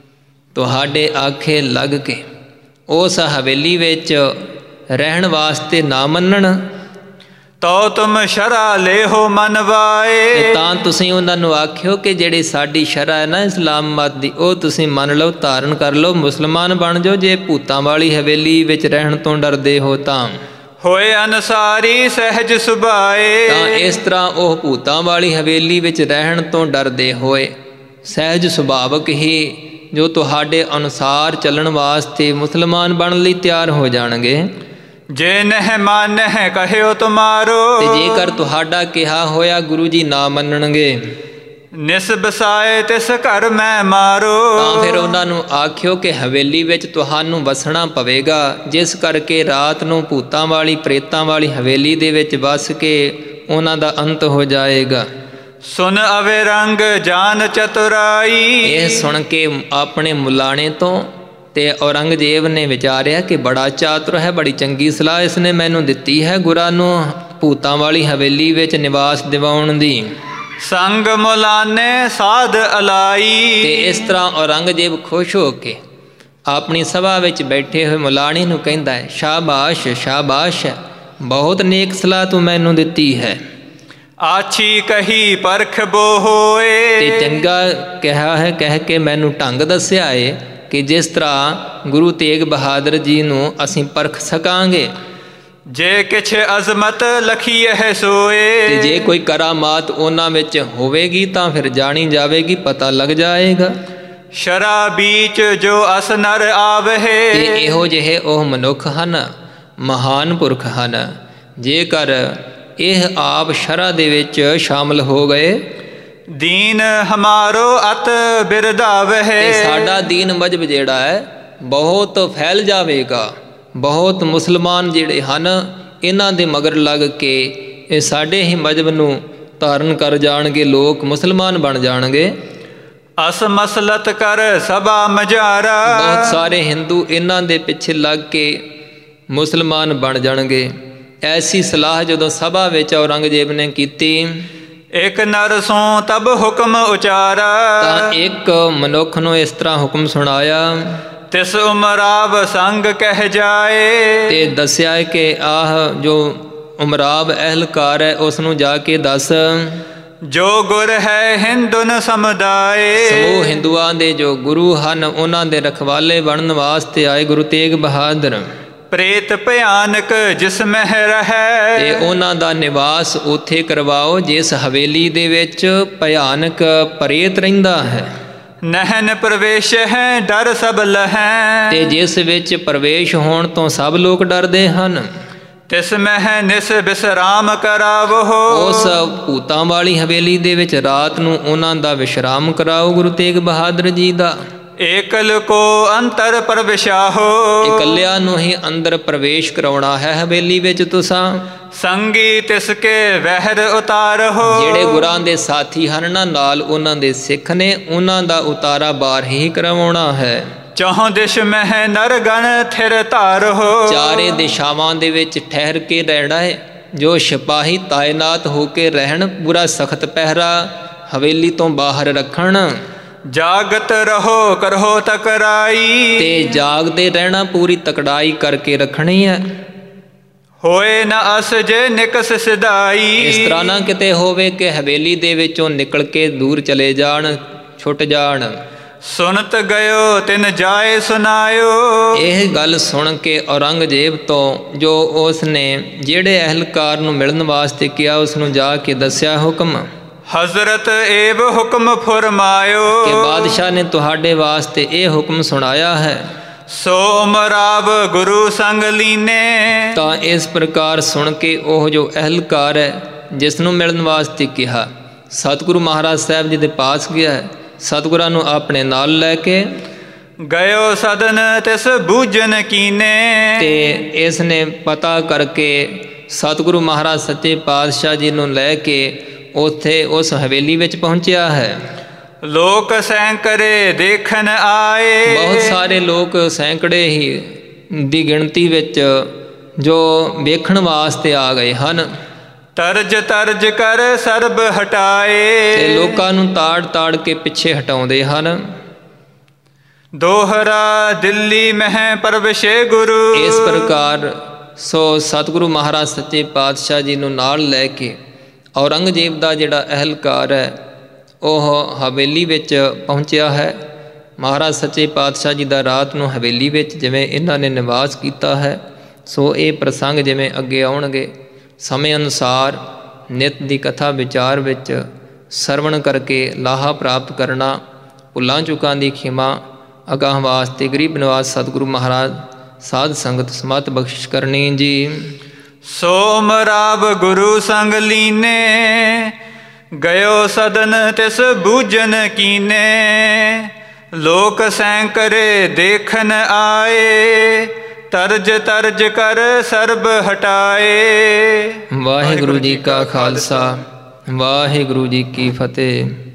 ਤੁਹਾਡੇ ਆਖੇ ਲੱਗ ਕੇ ਉਸ ਹਵੇਲੀ ਵਿੱਚ ਰਹਿਣ ਵਾਸਤੇ ਨਾ ਮੰਨਣ, ਤੋ ਤੁਮ ਸ਼ਰਾ ਲੇਹੋ ਮਨਵਾਏ। ਤਾਂ ਤੁਸੀਂ ਉਹਨਾਂ ਨੂੰ ਆਖਿਓ ਕਿ ਜਿਹੜੀ ਸਾਡੀ ਸ਼ਰਾ ਹੈ ਨਾ ਇਸਲਾਮ ਮਤ ਦੀ, ਉਹ ਤੁਸੀਂ ਮੰਨ ਲਓ, ਧਾਰਨ ਕਰ ਲਓ, ਮੁਸਲਮਾਨ ਬਣ ਜਾਓ। ਜੇ ਭੂਤਾਂ ਵਾਲੀ ਹਵੇਲੀ ਵਿੱਚ ਰਹਿਣ ਤੋਂ ਡਰਦੇ ਹੋ ਤਾਂ ਹੋਏ ਅਨਸਾਰੀ ਸਹਿਜ ਸੁਭਾਏ। ਤਾਂ ਇਸ ਤਰ੍ਹਾਂ ਉਹ ਭੂਤਾਂ ਵਾਲੀ ਹਵੇਲੀ ਵਿੱਚ ਰਹਿਣ ਤੋਂ ਡਰਦੇ ਹੋਏ ਸਹਿਜ ਸੁਭਾਵਕ ਹੀ ਜੋ ਤੁਹਾਡੇ ਅਨੁਸਾਰ ਚੱਲਣ ਵਾਸਤੇ ਮੁਸਲਮਾਨ ਬਣਨ ਲਈ ਤਿਆਰ ਹੋ ਜਾਣਗੇ। ਜੇ ਨਹਿ ਮਾਨਹਿ ਕਹਿਓ ਤੁਮਾਰੋ। ਤੇ ਜੇਕਰ ਤੁਹਾਡਾ ਕਿਹਾ ਹੋਇਆ ਗੁਰੂ ਜੀ ਨਾ ਮੰਨਣਗੇ, ਨਿਸ ਬਸਾਏ ਤਿਸ ਘਰ ਮੈਂ ਮਾਰੋ। ਤਾਂ ਫਿਰ ਉਹਨਾਂ ਨੂੰ ਆਖਿਓ ਕਿ ਹਵੇਲੀ ਵਿੱਚ ਤੁਹਾਨੂੰ ਵਸਣਾ ਪਵੇਗਾ, ਜਿਸ ਕਰਕੇ ਰਾਤ ਨੂੰ ਭੂਤਾਂ ਵਾਲੀ ਪ੍ਰੇਤਾਂ ਵਾਲੀ ਹਵੇਲੀ ਦੇ ਵਿੱਚ ਵਸ ਕੇ ਉਹਨਾਂ ਦਾ ਅੰਤ ਹੋ ਜਾਏਗਾ। ਸੁਨ ਅਵੇ ਰੰਗ ਜਾਨ ਚਤੁਰਾਈ। ਇਹ ਸੁਣ ਕੇ ਆਪਣੇ ਮੁਲਾਣੇ ਤੋਂ ਤੇ ਔਰੰਗਜ਼ੇਬ ਨੇ ਵਿਚਾਰਿਆ ਕਿ ਬੜਾ ਚਾਤੁਰ ਹੈ, ਬੜੀ ਚੰਗੀ ਸਲਾਹ ਇਸਨੇ ਮੈਨੂੰ ਦਿੱਤੀ ਹੈ ਗੁਰਾਂ ਨੂੰ ਭੂਤਾਂ ਵਾਲੀ ਹਵੇਲੀ ਵਿੱਚ ਨਿਵਾਸ ਦਿਵਾਉਣ ਦੀ। ਸੰਗ ਮੁਲਾਨੇ ਸਾਧ ਅਲਾਈ। ਤੇ ਇਸ ਤਰ੍ਹਾਂ ਔਰੰਗਜ਼ੇਬ ਖੁਸ਼ ਹੋ ਕੇ ਆਪਣੀ ਸਭਾ ਵਿੱਚ ਬੈਠੇ ਹੋਏ ਮੁਲਾਣੇ ਨੂੰ ਕਹਿੰਦਾ ਹੈ, ਸ਼ਾਬਾਸ਼ ਸ਼ਾਬਾਸ਼, ਬਹੁਤ ਨੇਕ ਸਲਾਹ ਤੂੰ ਮੈਨੂੰ ਦਿੱਤੀ ਹੈ। ਆਛੀ ਕਹੀ ਪਰਖ ਬੋ ਹੋਏ। ਤੇ ਚੰਗਾ ਕਿਹਾ ਹੈ ਕਹਿ ਕੇ ਮੈਨੂੰ ਢੰਗ ਦੱਸਿਆ ਏ ਕਿ ਜਿਸ ਤਰ੍ਹਾਂ ਗੁਰੂ ਤੇਗ ਬਹਾਦਰ ਜੀ ਨੂੰ ਅਸੀਂ ਪਰਖ ਸਕਾਂਗੇ। ਜੇ ਕਿਛ ਅਜ਼ਮਤ ਲਖੀਐ ਸੋਏ। ਤੇ ਜੇ ਕੋਈ ਕਰਾਮਾਤ ਉਹਨਾਂ ਵਿੱਚ ਹੋਵੇਗੀ ਤਾਂ ਫਿਰ ਜਾਣੀ ਜਾਵੇਗੀ, ਪਤਾ ਲੱਗ ਜਾਏਗਾ। ਸ਼ਰਾਬੀਚ ਜੋ ਅਸ ਨਰ ਆਵਹਿ। ਤੇ ਇਹੋ ਜਿਹੇ ਉਹ ਮਨੁੱਖ ਹਨ, ਮਹਾਨ ਪੁਰਖ ਹਨ, ਜੇਕਰ ਇਹ ਆਪ ਸ਼ਰ੍ਹਾ ਦੇ ਵਿੱਚ ਸ਼ਾਮਲ ਹੋ ਗਏ। ਦੀਨ ਹਮਾਰੋ ਅਤ ਬਿਰਦਾਵਹਿ। ਤੇ ਸਾਡਾ ਦੀਨ ਮਜ਼ਹਬ ਜਿਹੜਾ ਹੈ ਬਹੁਤ ਫੈਲ ਜਾਵੇਗਾ। ਬਹੁਤ ਮੁਸਲਮਾਨ ਜਿਹੜੇ ਹਨ ਇਹਨਾਂ ਦੇ ਮਗਰ ਲੱਗ ਕੇ ਇਹ ਸਾਡੇ ਹੀ ਮਜ਼ਹਬ ਨੂੰ ਧਾਰਨ ਕਰ ਜਾਣਗੇ, ਲੋਕ ਮੁਸਲਮਾਨ ਬਣ ਜਾਣਗੇ। ਅਸ ਮਸਲਤ ਕਰ ਸਭਾ ਮਜਾਰਾ। ਬਹੁਤ ਸਾਰੇ ਹਿੰਦੂ ਇਹਨਾਂ ਦੇ ਪਿੱਛੇ ਲੱਗ ਕੇ ਮੁਸਲਮਾਨ ਬਣ ਜਾਣਗੇ। ਐਸੀ ਸਲਾਹ ਜਦੋਂ ਸਭਾ ਵਿੱਚ ਔਰੰਗਜ਼ੇਬ ਨੇ ਕੀਤੀ। ਇੱਕ ਨਰ ਸੋ ਤਬ ਹੁਕਮ ਉਚਾਰਾ। ਤਾਂ ਇੱਕ ਮਨੁੱਖ ਨੂੰ ਇਸ ਤਰ੍ਹਾਂ ਹੁਕਮ ਸੁਣਾਇਆ। ਤਿਸ ਉਮਰਾਵ ਸੰਗ ਕਹਿ ਜਾਏ। ਤੇ ਦੱਸਿਆ ਕਿ ਆਹ ਜੋ ਉਮਰਾਵ ਅਹਿਲਕਾਰ ਹੈ ਉਸ ਨੂੰ ਜਾ ਕੇ ਦੱਸ। ਜੋ ਗੁਰ ਹੈ ਹਿੰਦੁਨ ਸਮੁਦਾਏ। ਸਮੂਹ ਹਿੰਦੂਆਂ ਦੇ ਜੋ ਗੁਰੂ ਹਨ ਉਹਨਾਂ ਦੇ ਰਖਵਾਲੇ ਬਣਨ ਵਾਸਤੇ ਆਏ ਗੁਰੂ ਤੇਗ ਬਹਾਦਰ। ਪ੍ਰੇਤ ਭਿਆਨਕ ਜਿਸ ਮਹਿ ਰਹੈ। ਤੇ ਉਹਨਾਂ ਦਾ ਨਿਵਾਸ ਉੱਥੇ ਕਰਵਾਓ ਜਿਸ ਹਵੇਲੀ ਦੇ ਵਿੱਚ ਭਿਆਨਕ ਪ੍ਰੇਤ ਰਹਿੰਦਾ ਹੈ। ਨਹਿਨ ਪ੍ਰਵੇਸ਼ ਹੈ ਡਰ ਸਭ ਲਹੈ। ਤੇ ਜਿਸ ਵਿੱਚ ਪ੍ਰਵੇਸ਼ ਹੋਣ ਤੋਂ ਸਭ ਲੋਕ ਡਰਦੇ ਹਨ। ਤਿਸ ਮਹਿ ਨਿਸ ਵਿਸਰਾਮ ਕਰਾਵੋ। ਉਸ ਭੂਤਾਂ ਵਾਲੀ ਹਵੇਲੀ ਦੇ ਵਿੱਚ ਰਾਤ ਨੂੰ ਉਹਨਾਂ ਦਾ ਵਿਸ਼ਰਾਮ ਕਰਾਓ ਗੁਰੂ ਤੇਗ ਬਹਾਦਰ ਜੀ ਦਾ। ਏਕਲ ਕੋ ਅੰਤਰ ਪ੍ਰਵੇਸ਼ਾਹੋ। ਇਕੱਲਿਆਂ ਨੂੰ ਹੀ ਅੰਦਰ ਪ੍ਰਵੇਸ਼ ਕਰਾਉਣਾ ਹੈ ਹਵੇਲੀ ਵਿੱਚ ਤੁਸਾਂ। ਸੰਗੀ ਤਿਸ ਕੇ ਵਹਿਰ ਉਤਾਰੋ। ਜਿਹੜੇ ਗੁਰਾਂ ਦੇ ਸਾਥੀ ਹਨ ਨਾ ਨਾਲ ਉਹਨਾਂ ਦੇ ਸਿੱਖ ਨੇ, ਉਹਨਾਂ ਦਾ ਉਤਾਰਾ ਬਾਹਰ ਹੀ ਕਰਵਾਉਣਾ ਹੈ। ਚੌਹ ਦਿਸ਼ ਮਹਿ ਨਰ ਗਣ ਥਿਰ ਧਾਰੋ। ਚਾਰੇ ਦਿਸ਼ਾਵਾਂ ਦੇ ਵਿੱਚ ਠਹਿਰ ਕੇ ਰਹਿਣਾ ਹੈ। ਜੋ ਸਿਪਾਹੀ ਤਾਇਨਾਤ ਹੋ ਕੇ ਰਹਿਣ, ਪੂਰਾ ਸਖਤ ਪਹਿਰਾ ਹਵੇਲੀ ਤੋਂ ਬਾਹਰ ਰੱਖਣ। ਜਾਗਤ ਰਹੋ ਕਰੋ ਤਕਰਾਈ। ਤੇ ਜਾਗਦੇ ਰਹਿਣਾ, ਪੂਰੀ ਤਕੜਾਈ ਕਰਕੇ ਰੱਖਣੀ ਹੈ। ਹੋਏ ਨਾ ਅਸ ਜੇ ਨਿਕਸ ਸਿਧਾਈ। ਇਸ ਤਰ੍ਹਾਂ ਨਾ ਕਿਤੇ ਹੋਵੇ ਕਿ ਹਵੇਲੀ ਦੇ ਵਿੱਚੋਂ ਨਿਕਲ ਕੇ ਦੂਰ ਚਲੇ ਜਾਣ, ਛੁੱਟ ਜਾਣ। ਸੁਨਤ ਗਇਓ ਤਿਨ ਜਾਏ ਸੁਨਾਇਓ। ਇਹ ਗੱਲ ਸੁਣ ਕੇ ਔਰੰਗਜ਼ੇਬ ਤੋਂ ਜੋ ਉਸ ਨੇ ਜਿਹੜੇ ਅਹਿਲਕਾਰ ਨੂੰ ਮਿਲਣ ਵਾਸਤੇ ਕਿਹਾ ਉਸ ਨੂੰ ਜਾ ਕੇ ਦੱਸਿਆ ਹੁਕਮ। ਹਜ਼ਰਤ ਏਵ ਹੁਕਮ ਫਰਮਾਇਓ। ਕਿ ਬਾਦਸ਼ਾਹ ਨੇ ਤੁਹਾਡੇ ਵਾਸਤੇ ਇਹ ਹੁਕਮ ਸੁਣਾਇਆ ਹੈ। ਸੋ ਉਮਰਾਵ ਗੁਰੂ ਸੰਗ ਲੀਨੇ। ਤਾਂ ਇਸ ਪ੍ਰਕਾਰ ਸੁਣ ਕੇ ਉਹ ਜੋ ਅਹਿਲਕਾਰ ਹੈ ਜਿਸ ਨੂੰ ਮਿਲਣ ਵਾਸਤੇ ਕਿਹਾ, ਸਤਿਗੁਰੂ ਮਹਾਰਾਜ ਸਾਹਿਬ ਜੀ ਦੇ ਪਾਸ ਗਿਆ ਹੈ। ਸਤਿਗੁਰਾਂ ਨੂੰ ਆਪਣੇ ਨਾਲ ਲੈ ਕੇ ਗਇਓ ਸਦਨ ਤਿਸ ਬੂਝਨ ਕੀਨੇ। ਤੇ ਇਸ ਨੇ ਪਤਾ ਕਰਕੇ ਸਤਿਗੁਰੂ ਮਹਾਰਾਜ ਸੱਚੇ ਪਾਤਸ਼ਾਹ ਜੀ ਨੂੰ ਲੈ ਕੇ ਉੱਥੇ ਉਸ ਹਵੇਲੀ ਵਿੱਚ ਪਹੁੰਚਿਆ ਹੈ। ਲੋਕ ਸੈਂਕੜੇ ਦੇਖਣ ਆਏ। ਬਹੁਤ ਸਾਰੇ ਲੋਕ ਸੈਂਕੜੇ ਹੀ ਦੀ ਗਿਣਤੀ ਵਿੱਚ ਜੋ ਵੇਖਣ ਵਾਸਤੇ ਆ ਗਏ ਹਨ। ਤਰਜ ਤਰਜ ਕਰ ਸਰਬ ਹਟਾਏ। ਤੇ ਲੋਕਾਂ ਨੂੰ ਤਾੜ ਤਾੜ ਕੇ ਪਿੱਛੇ ਹਟਾਉਂਦੇ ਹਨ। ਦੋਹਰਾ ਦਿੱਲੀ ਮਹਿ ਪ੍ਰਵਸ਼ੇ ਗੁਰੂ। ਇਸ ਪ੍ਰਕਾਰ ਸੋ ਸਤਿਗੁਰੂ ਮਹਾਰਾਜ ਸੱਚੇ ਪਾਤਸ਼ਾਹ ਜੀ ਨੂੰ ਨਾਲ ਲੈ ਕੇ ਔਰੰਗਜ਼ੇਬ ਦਾ ਜਿਹੜਾ ਅਹਿਲਕਾਰ ਹੈ ਉਹ ਹਵੇਲੀ ਵਿੱਚ ਪਹੁੰਚਿਆ ਹੈ। ਮਹਾਰਾਜ ਸੱਚੇ ਪਾਤਸ਼ਾਹ ਜੀ ਦਾ ਰਾਤ ਨੂੰ ਹਵੇਲੀ ਵਿੱਚ ਜਿਵੇਂ ਇਹਨਾਂ ਨੇ ਨਿਵਾਸ ਕੀਤਾ ਹੈ, ਸੋ ਇਹ ਪ੍ਰਸੰਗ ਜਿਵੇਂ ਅੱਗੇ ਆਉਣਗੇ ਸਮੇਂ ਅਨੁਸਾਰ ਨਿਤ ਦੀ ਕਥਾ ਵਿਚਾਰ ਵਿੱਚ ਸਰਵਣ ਕਰਕੇ ਲਾਹਾ ਪ੍ਰਾਪਤ ਕਰਨਾ। ਭੁੱਲਾਂ ਚੁੱਕਾਂ ਦੀ ਖਿਮਾ ਅਗਾਹ ਵਾਸਤੇ ਗਰੀਬ ਨਿਵਾਸ ਸਤਿਗੁਰੂ ਮਹਾਰਾਜ ਸਾਧ ਸੰਗਤ ਸਮਤ ਬਖਸ਼ਿਸ਼ ਕਰਨੀ ਜੀ। ਸੋ ਉਮਰਾਵ ਗੁਰੂ ਸੰਗ ਲੀਨੇ। ਗਇਓ ਸਦਨ ਤਿਸ ਬੂਝਨ ਕੀਨੇ, ਲੋਕ ਸੈਂਕਰੇ ਦੇਖਨ ਆਏ, ਤਰਜ ਤਰਜ ਕਰ ਸਰਬ ਹਟਾਏ। ਵਾਹਿਗੁਰੂ ਜੀ ਕਾ ਖਾਲਸਾ, ਵਾਹਿਗੁਰੂ ਜੀ ਕੀ ਫਤਿਹ।